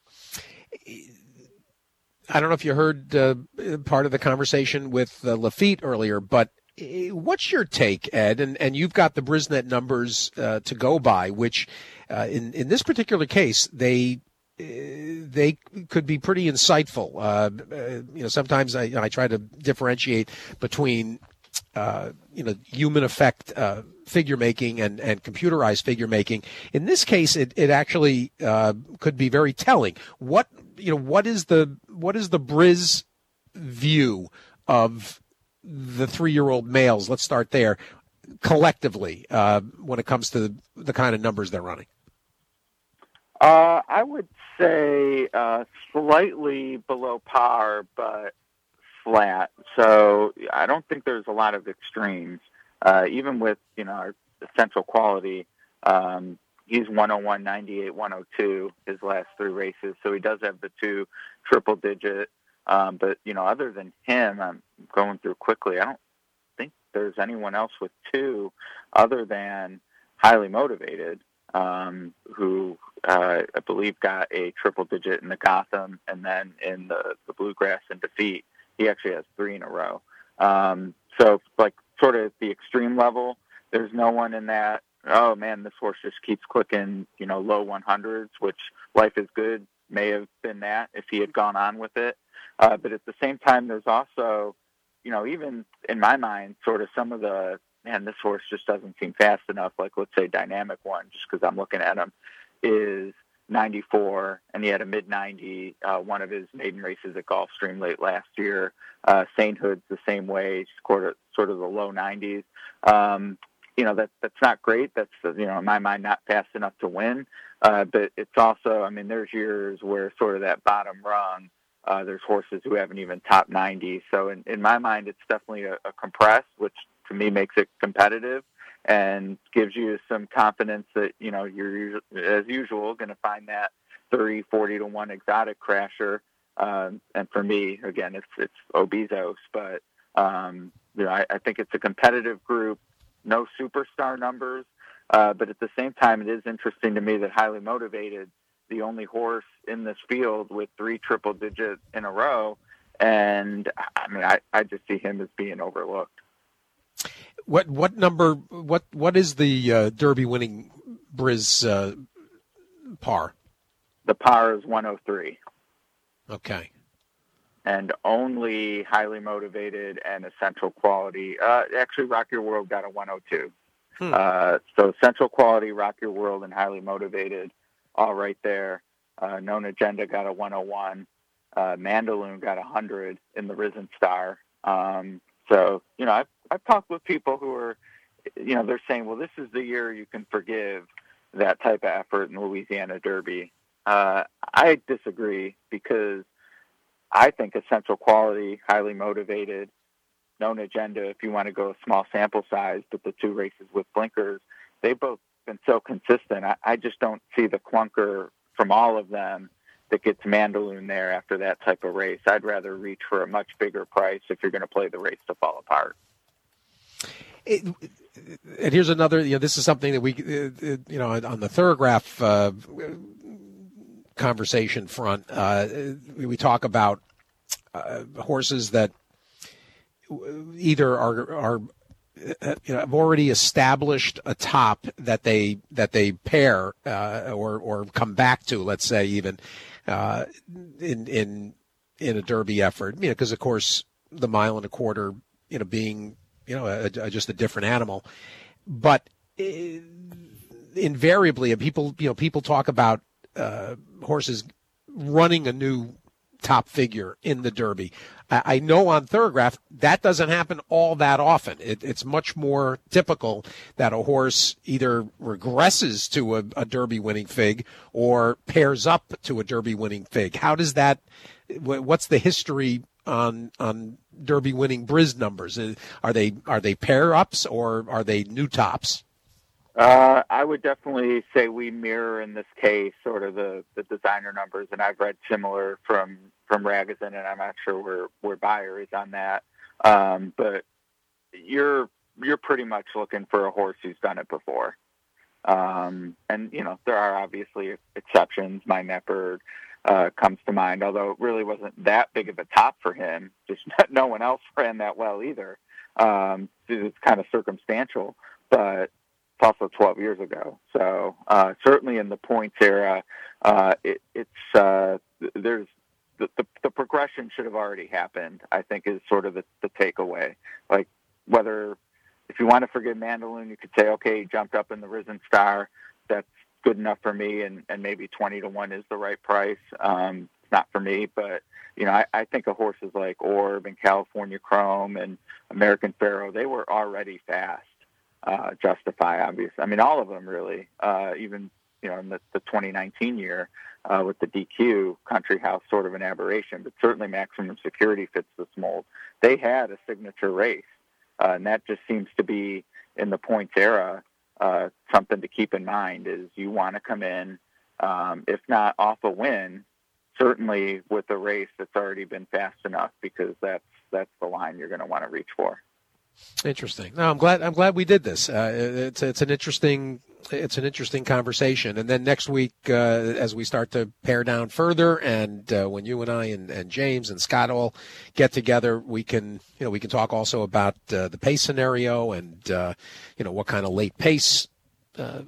[SPEAKER 2] I don't know if you heard uh, part of the conversation with uh, Lafitte earlier, but what's your take, Ed? And, and you've got the Brisnet numbers uh, to go by, which uh, in, in this particular case, they they could be pretty insightful. Uh, you know, sometimes I, I try to differentiate between uh, you know human effect uh, figure making and, and computerized figure making. In this case, it it actually uh, could be very telling. What you know, what is the what is the Briz view of the three-year-old males? Let's start there. Collectively, uh, when it comes to the, the kind of numbers they're running.
[SPEAKER 4] Uh, I would say uh, slightly below par, but flat. So I don't think there's a lot of extremes. Uh, even with, you know, our Essential Quality, um, he's one oh one, ninety-eight, one oh two his last three races. So he does have the two triple digit. Um, but, you know, other than him, I'm going through quickly. I don't think there's anyone else with two other than Highly Motivated, um, who uh, I believe got a triple digit in the Gotham, and then in the, the Bluegrass and Defeat, he actually has three in a row. Um, so, like, sort of at the extreme level, there's no one in that, oh, man, this horse just keeps clicking, you know, low hundreds, which Life is Good may have been that if he had gone on with it. Uh, but at the same time, there's also, you know, even in my mind, sort of some of the, man, this horse just doesn't seem fast enough. Like, let's say Dynamic One, just because I'm looking at him, is ninety-four, and he had a mid ninety, uh, one of his maiden races at Gulfstream late last year. Uh, Sainthood's the same way, sort of, sort of the low nineties. Um, you know, that that's not great. That's, you know, in my mind, not fast enough to win. Uh, but it's also, I mean, there's years where sort of that bottom rung, uh, there's horses who haven't even top ninety. So in, in my mind, it's definitely a, a compressed, which to me makes it competitive and gives you some confidence that, you know, you're, as usual, going to find that thirty, forty to one exotic crasher. Um, and for me, again, it's, it's Obizos, but, um, you know, I, I think it's a competitive group, no superstar numbers. Uh, but at the same time, it is interesting to me that Highly Motivated, the only horse in this field with three triple digit in a row. And I mean, I, I just see him as being overlooked.
[SPEAKER 2] What, what number, what, what is the uh, Derby winning Briz uh, par?
[SPEAKER 4] The par is one oh three.
[SPEAKER 2] Okay.
[SPEAKER 4] And only Highly Motivated and Essential Quality. Uh, actually, Rock Your World got a one oh two. Hmm. Uh, so Essential Quality, Rock Your World, and Highly Motivated, all right there. Uh, Known Agenda got a one oh one. Uh, Mandaloon got a one hundred in the Risen Star. Um, so, you know, I've, I've talked with people who are, you know, they're saying, well, this is the year you can forgive that type of effort in the Louisiana Derby. Uh, I disagree because I think Essential Quality, Highly Motivated, Known Agenda, if you want to go a small sample size, but the two races with blinkers, they've both been so consistent. I, I just don't see the clunker from all of them that gets Mandaloon there after that type of race. I'd rather reach for a much bigger price if you're going to play the race to fall apart.
[SPEAKER 2] It, and here's another, you know, this is something that we, uh, you know, on the Thorograph uh, conversation front, uh, we talk about uh, horses that either are are you know have already established a top that they that they pair uh, or or come back to, let's say, even uh, in in in a Derby effort, you know, because of course the mile and a quarter, you know, being you know a, a, just a different animal, but it, invariably, people you know people talk about uh, horses running a new top figure in the Derby. I know on Thorograph that doesn't happen all that often. It, it's much more typical that a horse either regresses to a, a Derby winning fig or pairs up to a Derby winning fig. How does that? What's the history on on Derby winning Briz numbers? Are they are they pair ups or are they new tops?
[SPEAKER 4] Uh, I would definitely say we mirror in this case sort of the, the designer numbers, and I've read similar from, from Ragozin, and I'm not sure where, where Beyer is on that. Um, but you're you're pretty much looking for a horse who's done it before. Um, and, you know, there are obviously exceptions. My Nepper uh, comes to mind, although it really wasn't that big of a top for him. Just no one else ran that well either. Um, it's kind of circumstantial, but it's also twelve years ago. So uh, certainly in the points era, uh, it, it's uh, there's the, the, the progression should have already happened, I think, is sort of the, the takeaway. Like whether if you want to forgive Mandaloon, you could say, okay, he jumped up in the Risen Star. That's good enough for me, and, and maybe twenty to one is the right price. Um, it's not for me, but you know, I, I think of horses like Orb and California Chrome and American Pharaoh. They were already fast. Uh, Justify, obviously. I mean, all of them really. Uh, even you know, in the, the twenty nineteen year uh, with the D Q, Country House, sort of an aberration, but certainly Maximum Security fits this mold. They had a signature race, uh, and that just seems to be in the points era uh, something to keep in mind. Is you want to come in, um, if not off a win, certainly with a race that's already been fast enough, because that's that's the line you're going to want to reach for.
[SPEAKER 2] Interesting. No, I'm glad. I'm glad we did this. Uh, it's it's an interesting it's an interesting conversation. And then next week, uh, as we start to pare down further, and uh, when you and I and, and James and Scott all get together, we can you know we can talk also about uh, the pace scenario and uh, you know what kind of late pace uh,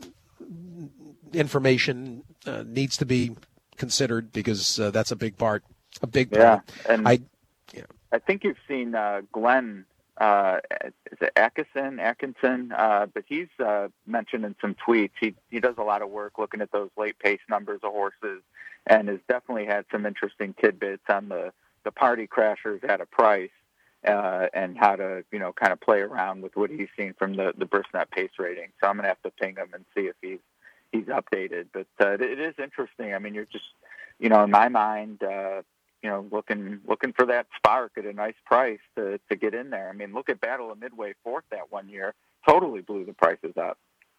[SPEAKER 2] information uh, needs to be considered, because uh, that's a big part. A big part.
[SPEAKER 4] Yeah, and
[SPEAKER 2] I yeah.
[SPEAKER 4] I think you've seen uh, Glenn. Uh, is it Atkinson? Atkinson? Uh, but he's uh, mentioned in some tweets. He he does a lot of work looking at those late pace numbers of horses, and has definitely had some interesting tidbits on the, the party crashers at a price. uh, and how to, you know, kind of play around with what he's seen from the, the Brisnet pace rating. So I'm going to have to ping him and see if he's, he's updated. But uh, it is interesting. I mean, you're just, you know, in my mind, uh, you know, looking looking for that spark at a nice price to, to get in there. I mean, look at Battle of Midway fourth that one year. Totally blew the prices up.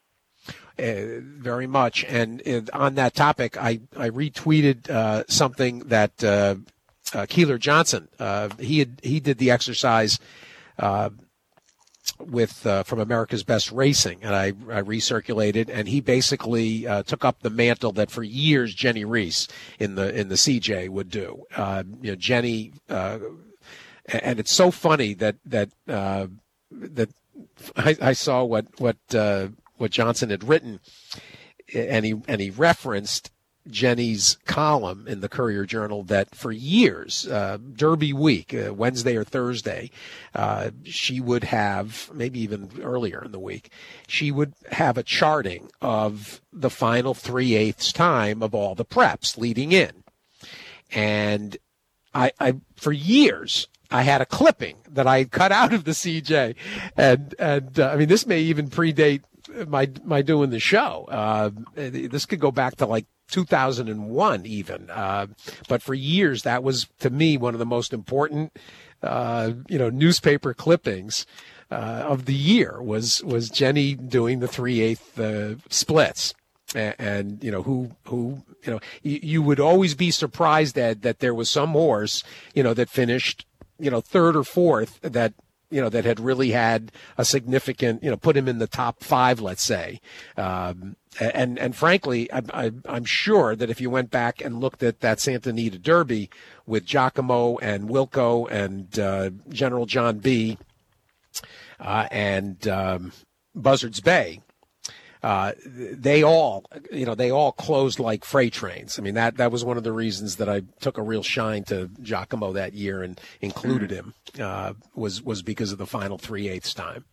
[SPEAKER 2] Uh, very much. And uh, on that topic, I, I retweeted uh, something that uh, uh, Keeler Johnson, uh, he had, he did the exercise uh, with uh, from America's Best Racing, and I, I recirculated, and he basically uh, took up the mantle that for years Jenny Reese in the in the C J would do. Uh, you know, Jenny, uh, and it's so funny that that uh, that I, I saw what what. Uh, what Johnson had written, and he and he referenced Jenny's column in the Courier Journal that for years, uh, Derby week, uh, Wednesday or Thursday, uh, she would have, maybe even earlier in the week, she would have a charting of the final three-eighths time of all the preps leading in. And I, I for years, I had a clipping that I had cut out of the C J. And, and uh, I mean, this may even predate my my doing the show. Uh, this could go back to like two thousand one even. Uh, but for years, that was, to me, one of the most important, uh, you know, newspaper clippings uh, of the year was was Jenny doing the three-eighth uh, splits. And, and, you know, who, who, you know, you, you would always be surprised, Ed, that there was some horse, you know, that finished, you know, third or fourth that, you know, that had really had a significant, you know, put him in the top five, let's say. Um, and, and frankly, I, I, I'm sure that if you went back and looked at that Santa Anita Derby with Giacomo and Wilco and uh, General John B. Uh, and um, Buzzards Bay, Uh, they all, you know, they all closed like freight trains. I mean, that, that was one of the reasons that I took a real shine to Giacomo that year and included him, uh, was, was because of the final three-eighths time.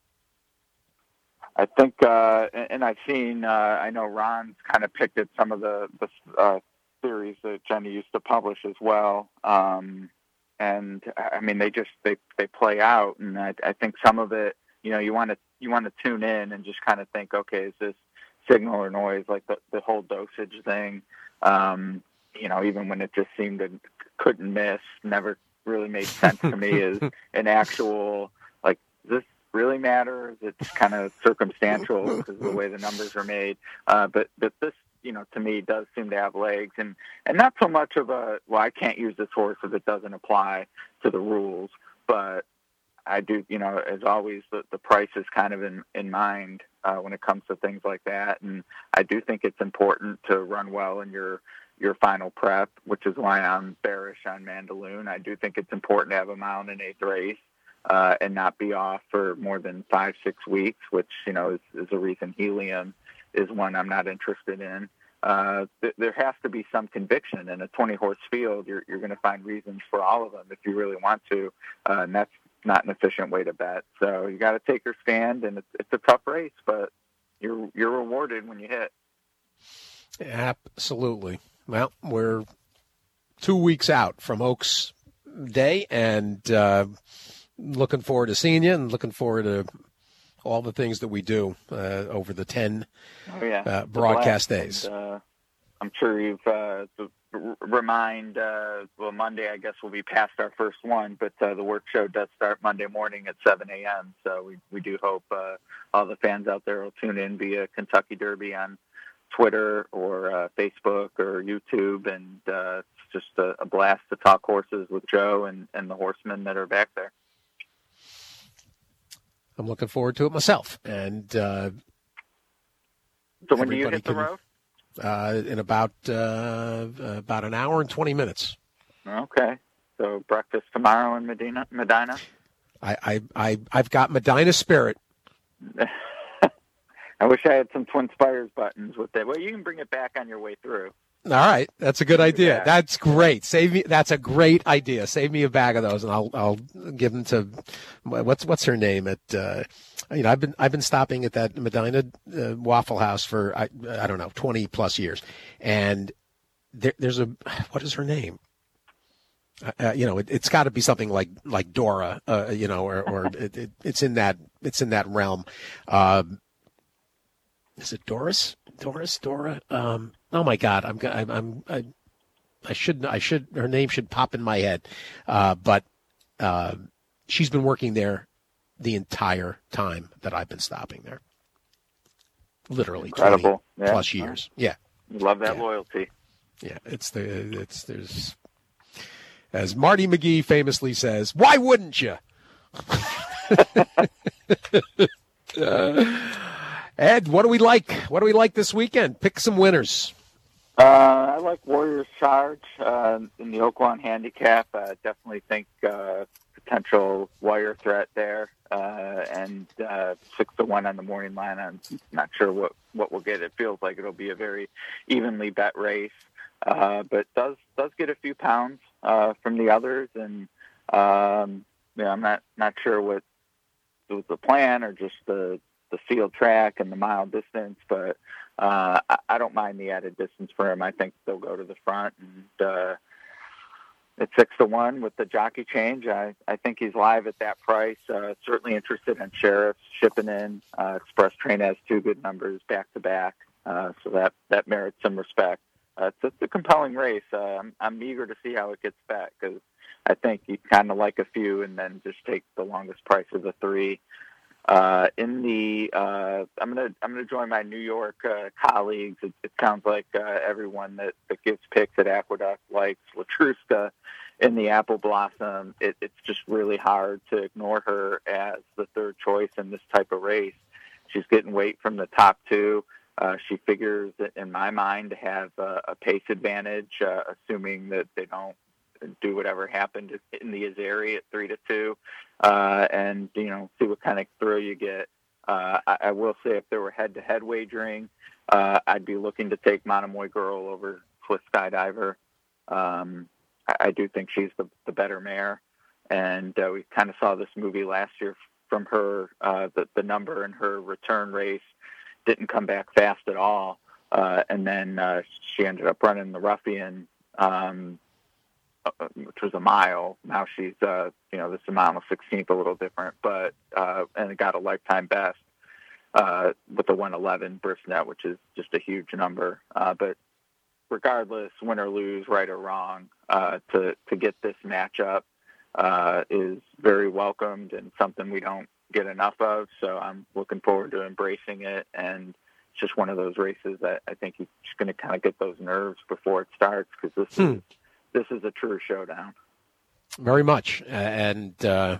[SPEAKER 4] I think, uh, and I've seen, uh, I know Ron's kind of picked at some of the, the uh, theories that Jenny used to publish as well. Um, and I mean, they just, they, they play out. And I, I think some of it, you know, you want to, you want to tune in and just kind of think, okay, is this signal or noise, like the, the whole dosage thing? Um, you know, even when it just seemed to couldn't miss, never really made sense to me as an actual, like, does this really matter? It's kind of circumstantial because of the way the numbers are made. Uh, but, but this, you know, to me does seem to have legs, and, and not so much of a, well, I can't use this horse if it doesn't apply to the rules, but I do, you know, as always, the, the price is kind of in, in mind uh, when it comes to things like that. And I do think it's important to run well in your, your final prep, which is why I'm bearish on Mandaloun. I do think it's important to have a mile and an eighth race uh, and not be off for more than five, six weeks, which, you know, is, is a reason Helium is one I'm not interested in. Uh, th- there has to be some conviction in a twenty horse field. You're, you're going to find reasons for all of them if you really want to. Uh, and that's not an efficient way to bet. So you got to take your stand, and it's, it's a tough race, but you're, you're rewarded when you hit.
[SPEAKER 2] Absolutely. Well, we're two weeks out from Oaks Day, and uh, looking forward to seeing you and looking forward to all the things that we do uh, over the ten
[SPEAKER 4] oh, yeah.
[SPEAKER 2] uh, broadcast days.
[SPEAKER 4] And, uh, I'm sure you've uh, remind, uh, well, Monday, I guess, will be past our first one, but uh, the work show does start Monday morning at seven a.m. So we, we do hope uh, all the fans out there will tune in via Kentucky Derby on Twitter or uh, Facebook or YouTube. And uh, it's just a, a blast to talk horses with Joe and, and the horsemen that are back there.
[SPEAKER 2] I'm looking forward to it myself. And uh,
[SPEAKER 4] so when do you hit
[SPEAKER 2] can,
[SPEAKER 4] the road?
[SPEAKER 2] Uh, in about uh, about an hour and twenty minutes.
[SPEAKER 4] Okay. So breakfast tomorrow in Medina, Medina?
[SPEAKER 2] I, I, I, I've got Medina Spirit.
[SPEAKER 4] I wish I had some Twin Spires buttons with it. Well, you can bring it back on your way through.
[SPEAKER 2] All right, that's a good idea.
[SPEAKER 4] Yeah.
[SPEAKER 2] That's great. Save me. That's a great idea. Save me a bag of those, and I'll I'll give them to what's what's her name at. Uh, you know, I've been I've been stopping at that Medina uh, Waffle House for I I don't know twenty plus years, and there, there's a what is her name? Uh, you know, it, it's got to be something like like Dora, uh, you know, or, or it, it, it's in that it's in that realm. Um, is it Doris? Doris? Dora? Um, oh my God, I'm I'm, I'm I, I should I should her name should pop in my head, uh, but uh, she's been working there the entire time that I've been stopping there. Literally,
[SPEAKER 4] incredible,
[SPEAKER 2] twenty
[SPEAKER 4] yeah.
[SPEAKER 2] plus years. Yeah,
[SPEAKER 4] love that
[SPEAKER 2] yeah.
[SPEAKER 4] loyalty.
[SPEAKER 2] Yeah, it's the it's there's. As Marty McGee famously says, why wouldn't you? uh, Ed, what do we like? What do we like this weekend? Pick some winners.
[SPEAKER 4] Uh, I like Warriors Charge uh, in the Oaklawn handicap. I definitely think uh, potential wire threat there. Uh, and uh, six to one on the morning line. I'm not sure what, what we'll get. It feels like it'll be a very evenly bet race. Uh, but does does get a few pounds uh, from the others, and um, yeah, I'm not not sure what was the plan or just the the field track and the mile distance, but uh, I, I don't mind the added distance for him. I think they'll go to the front, and uh, it's six to one with the jockey change. I, I think he's live at that price. Uh, certainly interested in Sheriff shipping in. Uh, Express Train has two good numbers back to back, uh, so that that merits some respect. Uh, it's, it's a compelling race. Uh, I'm, I'm eager to see how it gets back because I think you kind of like a few and then just take the longest price of the three. Uh, in the, uh, I'm gonna I'm gonna join my New York uh, colleagues. It, it sounds like uh, everyone that, that gives picks at Aqueduct likes Latruska in the Apple Blossom. It, it's just really hard to ignore her as the third choice in this type of race. She's getting weight from the top two. Uh, she figures, in my mind, to have uh, a pace advantage, uh, assuming that they don't do whatever happened in the Azeri at three to two, uh, and you know, see what kind of thrill you get. Uh, I, I will say, if there were head-to-head wagering, uh, I'd be looking to take Monomoy Girl over Swiss Skydiver. Um, I, I do think she's the, the better mare, and uh, we kind of saw this movie last year from her. Uh, the, the number in her return race didn't come back fast at all. Uh, and then uh, she ended up running the Ruffian, um, which was a mile. Now she's, uh, you know, this is a mile and a sixteenth, a little different, but, uh, and it got a lifetime best uh, with the one eleven Brisnet, which is just a huge number. Uh, but regardless, win or lose, right or wrong, uh, to, to get this matchup uh, is very welcomed and something we don't get enough of, so I'm looking forward to embracing it, and it's just one of those races that I think you're just going to kind of get those nerves before it starts, because this hmm. is this is a true showdown.
[SPEAKER 2] Very much, and uh,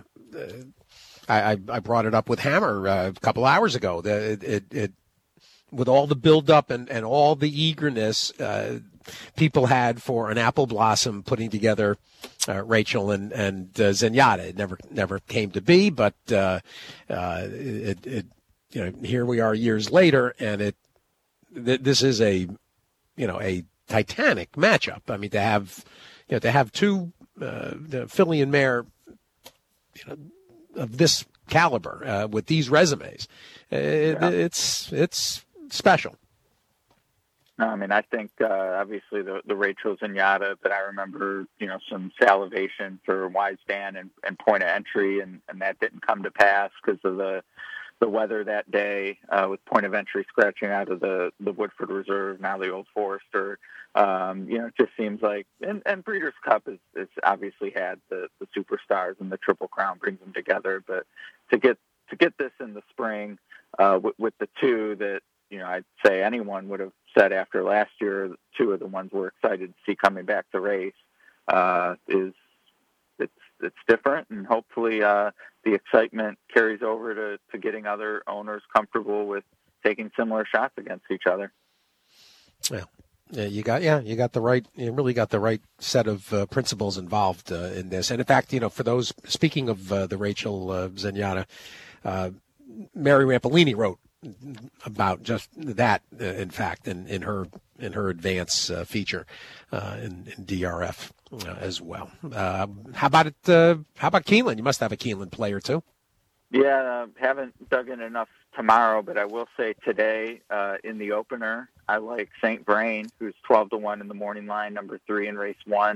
[SPEAKER 2] I, I brought it up with Hammer uh, a couple hours ago. It, it, it with all the buildup and, and all the eagerness uh, people had for an Apple Blossom putting together uh, Rachel and and uh, Zenyatta. It never never came to be, but uh, uh, it, it you know here we are years later, and it th- this is a you know a titanic matchup. I mean, to have you know to have two uh, the filly and mare you know of this caliber uh, with these resumes, it,
[SPEAKER 4] yeah.
[SPEAKER 2] it's it's special.
[SPEAKER 4] No, I mean, I think uh, obviously the the Rachel Zenyatta, but I remember you know some salivation for Wise Dan and, and Point of Entry, and, and that didn't come to pass because of the the weather that day, uh, with Point of Entry scratching out of the, the Woodford Reserve, now the Old Forester. Um, you know, it just seems like, and, and Breeders' Cup is, is obviously had the, the superstars, and the Triple Crown brings them together. But to get to get this in the spring uh, with, with the two that, you know, I'd say anyone would have said after last year, two of the ones we're excited to see coming back to race, uh, is it's it's different, and hopefully uh, the excitement carries over to, to getting other owners comfortable with taking similar shots against each other.
[SPEAKER 2] Well, yeah, you got yeah, you got the right, you really got the right set of uh, principles involved uh, in this. And in fact, you know, for those speaking of uh, the Rachel uh, Zenyatta, uh, Mary Rampolini wrote about just that, uh, in fact, in, in her in her advance uh, feature uh, in, in D R F uh, as well. Uh, how about it? Uh, how about Keeneland? You must have a Keeneland player too.
[SPEAKER 4] Yeah, uh, haven't dug in enough tomorrow, but I will say today uh, in the opener, I like Saint Vrain, who's twelve to one in the morning line, number three in race one.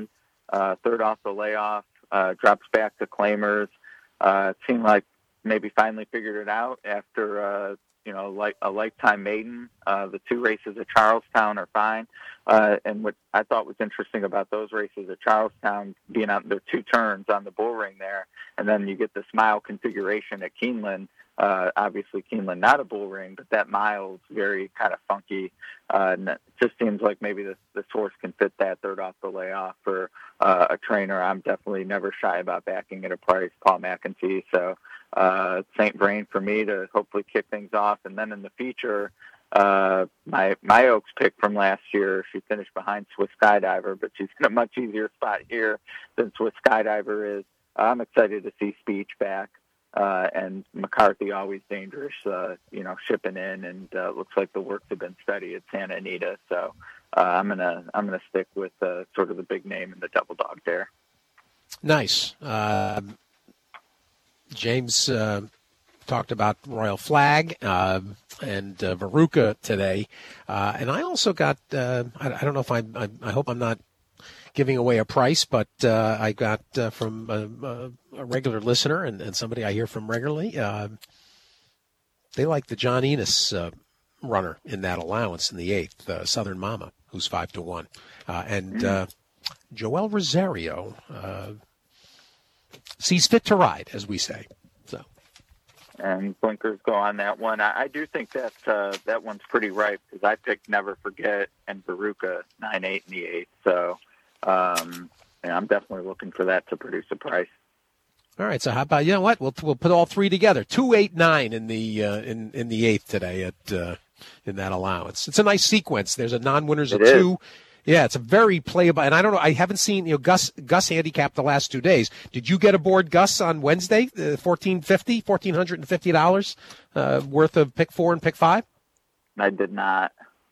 [SPEAKER 4] uh, third off the layoff, uh, drops back to claimers. Uh, it seemed like maybe finally figured it out after, uh, you know, like a lifetime maiden. Uh, the two races at Charlestown are fine. Uh, and what I thought was interesting about those races at Charlestown being out there two turns on the bull ring there, and then you get the smile configuration at Keeneland. Uh, obviously Keeneland not a bull ring, but that mile's very kind of funky. Uh, and it just seems like maybe this, this horse can fit that third off the layoff for uh, a trainer. I'm definitely never shy about backing at a price, Paul McEntee. So uh, Saint Vrain for me to hopefully kick things off. And then in the feature, uh, my my Oaks pick from last year, she finished behind Swiss Skydiver, but she's in a much easier spot here than Swiss Skydiver is. I'm excited to see Speech back. Uh, and McCarthy always dangerous, uh, you know, shipping in, and uh, looks like the works have been steady at Santa Anita. So uh, I'm gonna I'm gonna stick with uh, sort of the big name in the double dog there.
[SPEAKER 2] Nice. Uh, James uh, talked about Royal Flag uh, and uh, Veruca today, uh, and I also got. Uh, I, I don't know if I, I. I hope I'm not giving away a price, but uh, I got uh, from a, a regular listener and, and somebody I hear from regularly. Uh, they like the John Enos uh, runner in that allowance in the eighth, uh, Southern Mama, who's five to one, uh, and uh, Joel Rosario uh, sees fit to ride, as we say. So,
[SPEAKER 4] and blinkers go on that one. I, I do think that uh, that one's pretty ripe because I picked Never Forget and Veruca nine eight in the eighth. So. Um, and I'm definitely looking for that to produce a price.
[SPEAKER 2] All right. So how about, you know what? We'll we'll put all three together. Two, eight, nine in the uh, in in the eighth today at uh, in that allowance. It's a nice sequence. There's a non-winners of two. Yeah, it's a very playable. And I don't know. I haven't seen you know Gus Gus handicapped the last two days. Did you get aboard Gus on Wednesday? Uh, fourteen fifty, fourteen hundred and fifty dollars uh, worth of pick four and pick five.
[SPEAKER 4] I did not.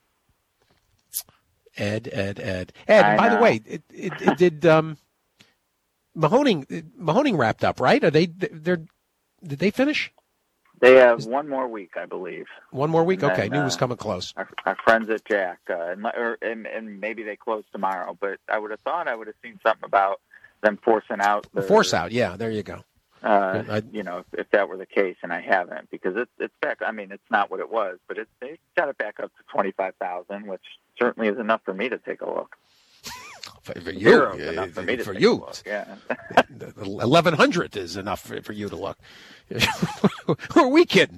[SPEAKER 2] Ed, Ed, Ed, Ed.
[SPEAKER 4] I
[SPEAKER 2] by
[SPEAKER 4] know.
[SPEAKER 2] the way, it, it, it did um, Mahoning Mahoning wrapped up, right? Are they? They're did they finish?
[SPEAKER 4] They have one more week, I believe.
[SPEAKER 2] One more week.
[SPEAKER 4] And
[SPEAKER 2] Okay,
[SPEAKER 4] then,
[SPEAKER 2] knew it was
[SPEAKER 4] uh,
[SPEAKER 2] coming close.
[SPEAKER 4] Our, our friends at Jack, uh, and, or, and and maybe they close tomorrow. But I would have thought I would have seen something about them forcing out the
[SPEAKER 2] Force out. Yeah, there you go.
[SPEAKER 4] Uh,
[SPEAKER 2] I-
[SPEAKER 4] you know, if, if that were the case, and I haven't, because it's it's back. I mean, it's not what it was, but it's they got it back up to twenty five thousand, which certainly is enough for me to take a look.
[SPEAKER 2] For, for you,
[SPEAKER 4] Zero is
[SPEAKER 2] uh,
[SPEAKER 4] enough for me to
[SPEAKER 2] for
[SPEAKER 4] take
[SPEAKER 2] you,
[SPEAKER 4] a look. Yeah.
[SPEAKER 2] eleven hundred is enough for, for you to look. Who are we kidding?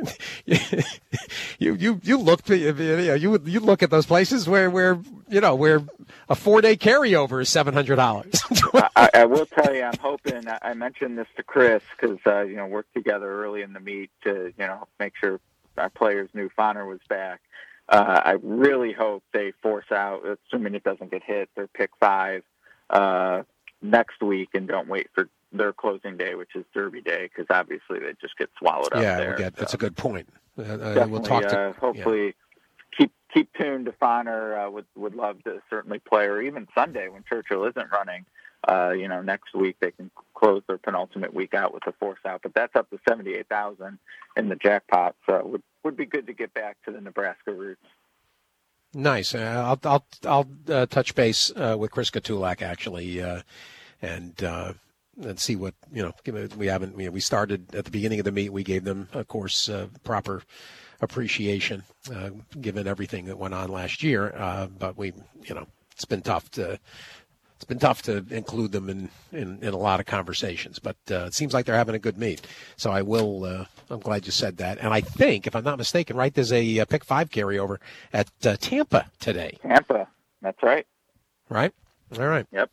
[SPEAKER 2] you you you look you know, you you look at those places where where you know where a four day carryover is seven hundred dollars.
[SPEAKER 4] I, I will tell you, I'm hoping. I I mentioned this to Chris because uh, you know worked together early in the meet to you know make sure our players knew Fonner was back. Uh, I really hope they force out, assuming it doesn't get hit, their pick five uh, next week and don't wait for their closing day, which is Derby Day, because obviously they just get swallowed up
[SPEAKER 2] yeah,
[SPEAKER 4] there.
[SPEAKER 2] we'll get, that's
[SPEAKER 4] So
[SPEAKER 2] a good point. Uh, uh,
[SPEAKER 4] definitely,
[SPEAKER 2] we'll talk to
[SPEAKER 4] uh, hopefully
[SPEAKER 2] yeah.
[SPEAKER 4] keep keep tuned to Fonner. Uh, would would love to certainly play, or even Sunday when Churchill isn't running. Uh, you know, next week they can close their penultimate week out with a force out, but that's up to seventy-eight thousand in the jackpot. So would would be good to get back to the Nebraska roots.
[SPEAKER 2] Nice. Uh, I'll I'll I'll uh, touch base uh, with Chris Katulak actually, uh, and uh, and see what you know. We haven't. You know, we started at the beginning of the meet. We gave them, of course, uh, proper appreciation uh, given everything that went on last year. Uh, but we, you know, it's been tough to. It's been tough to include them in, in, in a lot of conversations, but uh, it seems like they're having a good meet. So I will. Uh, I'm glad you said that. And I think, if I'm not mistaken, right, there's a, uh pick five carryover at uh, Tampa today.
[SPEAKER 4] Tampa, that's right.
[SPEAKER 2] Right. All right.
[SPEAKER 4] Yep.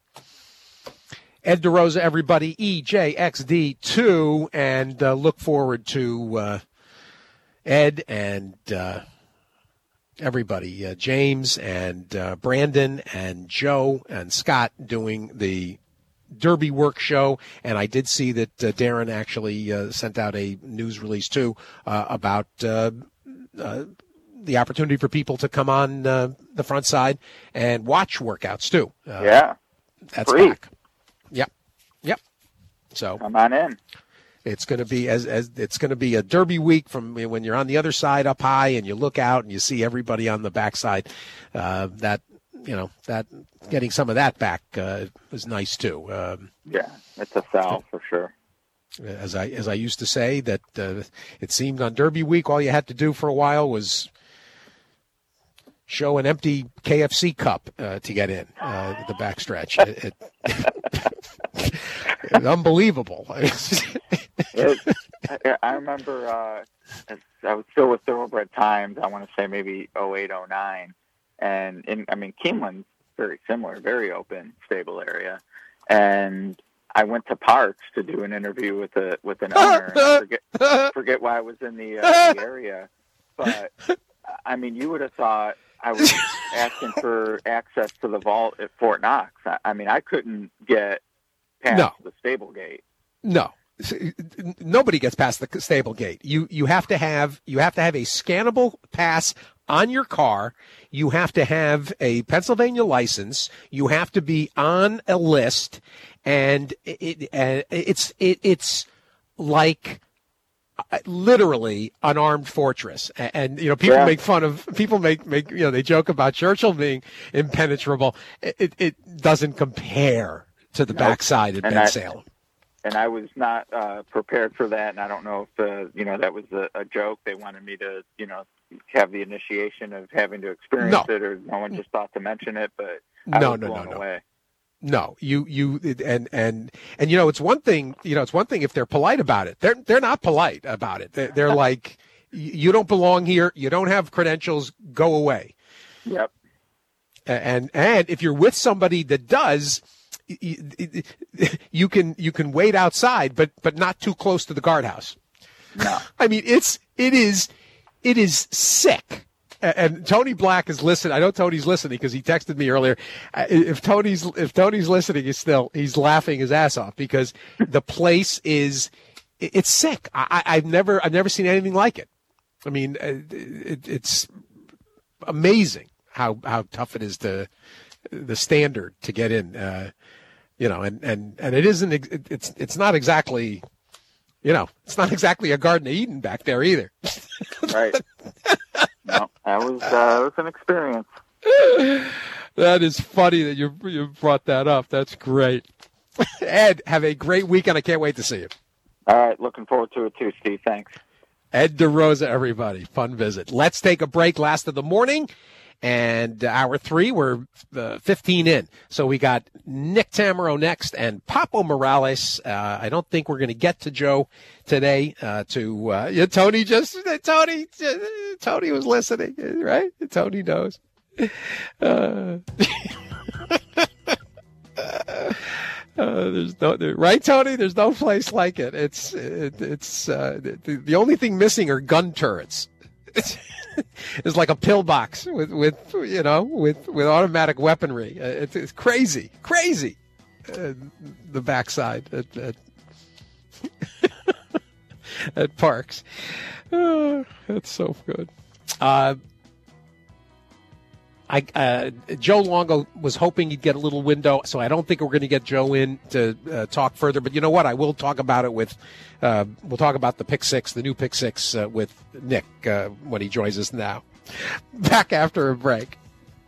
[SPEAKER 2] Ed DeRosa, everybody, E J X D two, and uh, look forward to uh, Ed and. Uh, Everybody, uh, James and uh, Brandon and Joe and Scott doing the Derby Work show. And I did see that uh, Darren actually uh, sent out a news release, too, uh, about uh, uh, the opportunity for people to come on uh, the front side and watch workouts, too. Uh,
[SPEAKER 4] Yeah.
[SPEAKER 2] That's
[SPEAKER 4] free.
[SPEAKER 2] back. Yep. Yep. So
[SPEAKER 4] Come on in.
[SPEAKER 2] it's going to be as as it's going to be a Derby week from when you're on the other side up high and you look out and you see everybody on the backside. Uh, that you know, that getting some of that back uh, was nice too. Um,
[SPEAKER 4] yeah, it's a sell for sure.
[SPEAKER 2] As I as I used to say, that uh, it seemed on Derby week, all you had to do for a while was show an empty K F C cup uh, to get in uh, the backstretch. It, it, it's unbelievable.
[SPEAKER 4] it, I, I remember uh, I was still with Thoroughbred Times. I want to say maybe oh eight, oh nine, and in I mean Keeneland's very similar, very open stable area, and I went to Parks to do an interview with a with an owner. And I forget forget why I was in the, uh, the area, but I mean, you would have thought I was asking for access to the vault at Fort Knox. I, I mean, I couldn't get past
[SPEAKER 2] no.
[SPEAKER 4] the stable gate.
[SPEAKER 2] No, nobody gets past the stable gate. You you have to have you have to have a scannable pass on your car. You have to have a Pennsylvania license. You have to be on a list. And it, it, it's it, it's like literally an armed fortress. And, and you know, people
[SPEAKER 4] yeah.
[SPEAKER 2] make fun of people make make you know they joke about Churchill being impenetrable. It it doesn't compare to the backside at
[SPEAKER 4] and
[SPEAKER 2] Ben
[SPEAKER 4] I,
[SPEAKER 2] Salem.
[SPEAKER 4] And I was not uh, prepared for that. And I don't know if uh, you know that was a, a joke. They wanted me to you know have the initiation of having to experience
[SPEAKER 2] no.
[SPEAKER 4] it, or no one just thought to mention it. But I
[SPEAKER 2] no,
[SPEAKER 4] was
[SPEAKER 2] no,
[SPEAKER 4] blown
[SPEAKER 2] no, no.
[SPEAKER 4] away.
[SPEAKER 2] No, you, you, and, and, and, you know, it's one thing, you know, it's one thing if they're polite about it. They're, they're not polite about it. They're, they're like, you don't belong here. You don't have credentials. Go away.
[SPEAKER 4] Yep.
[SPEAKER 2] And, and if you're with somebody that does, you, you can, you can wait outside, but, but not too close to the guardhouse.
[SPEAKER 4] No.
[SPEAKER 2] I mean, it's, it is, it is sick. And Tony Black is listening. I know Tony's listening because he texted me earlier. If Tony's if Tony's listening, he's still he's laughing his ass off because the place is it's sick. I, I've never I've never seen anything like it. I mean, it, it's amazing how how tough it is to the standard to get in. Uh, you know, and, and, and it isn't it, it's it's not exactly you know it's not exactly a Garden of Eden back there either.
[SPEAKER 4] Right. No, that was uh, that was an experience.
[SPEAKER 2] That is funny that you you brought that up. That's great. Ed, have a great weekend. I can't wait to see you.
[SPEAKER 4] All right, looking forward to it too, Steve. Thanks.
[SPEAKER 2] Ed DeRosa, everybody. Fun visit. Let's take a break. Last of the morning. And hour three, we're uh, fifteen in. So we got Nick Tamero next and Papo Morales. Uh, I don't think we're going to get to Joe today. Uh, to uh, yeah, Tony just Tony Tony was listening, right? Tony knows. Uh, uh, there's no there, right, Tony. There's no place like it. It's it, it's uh, the, the only thing missing are gun turrets. It's like a pillbox with, with you know, with, with automatic weaponry. Uh, it's, it's crazy, crazy. Uh, the backside at at, at Parks. Uh, that's so good. Uh, I uh, Joe Longo was hoping he'd get a little window, so I don't think we're going to get Joe in to uh, talk further. But you know what? I will talk about it with. Uh, we'll talk about the pick six, the new pick six, uh, with Nick uh, when he joins us now. Back after a break.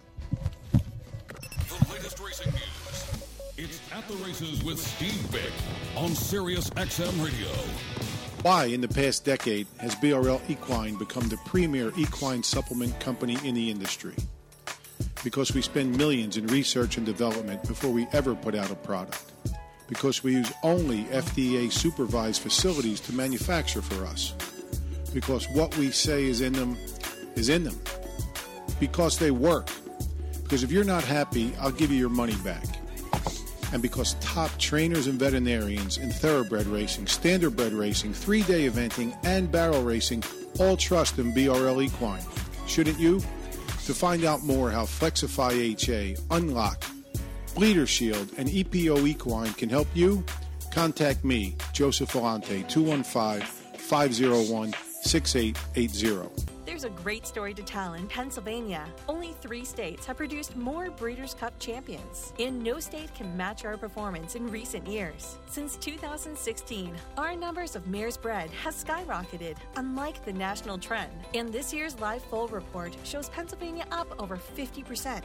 [SPEAKER 1] The latest racing news. It's At the Races with Steve Bick on Sirius X M Radio.
[SPEAKER 5] Why, in the past decade, has B R L Equine become the premier equine supplement company in the industry? Because we spend millions in research and development before we ever put out a product. Because we use only F D A-supervised facilities to manufacture for us. Because what we say is in them is in them. Because they work. Because if you're not happy, I'll give you your money back. And because top trainers and veterinarians in thoroughbred racing, standardbred racing, three-day eventing, and barrel racing all trust in B R L Equine. Shouldn't you? To find out more how Flexify H A, Unlock, Bleeder Shield, and E P O Equine can help you, contact me, Joseph Volante, two one five, five oh one, six eight eight zero.
[SPEAKER 6] There's a great story to tell in Pennsylvania. Only three states have produced more Breeders' Cup champions, and no state can match our performance in recent years. Since two thousand sixteen, our numbers of mares bred has skyrocketed, unlike the national trend. And this year's live foal report shows Pennsylvania up over fifty percent.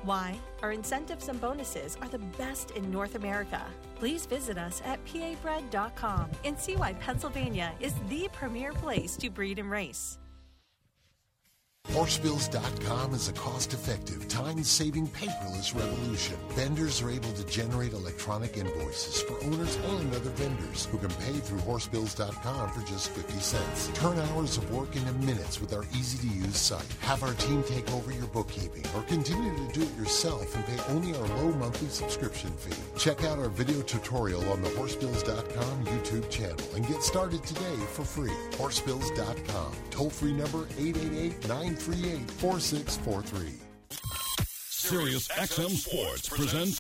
[SPEAKER 6] Why? Our incentives and bonuses are the best in North America. Please visit us at P A bread dot com and see why Pennsylvania is the premier place to breed and race.
[SPEAKER 7] Horsebills dot com is a cost-effective, time-saving paperless revolution. Vendors are able to generate electronic invoices for owners and other vendors who can pay through Horsebills dot com for just fifty cents. Turn hours of work into minutes with our easy-to-use site. Have our team take over your bookkeeping or continue to do it yourself and pay only our low monthly subscription fee. Check out our video tutorial on the Horsebills dot com YouTube channel and get started today for free. Horsebills dot com. Toll-free number eight eight eight, nine three eight, four six four three.
[SPEAKER 1] Sirius X M Sports presents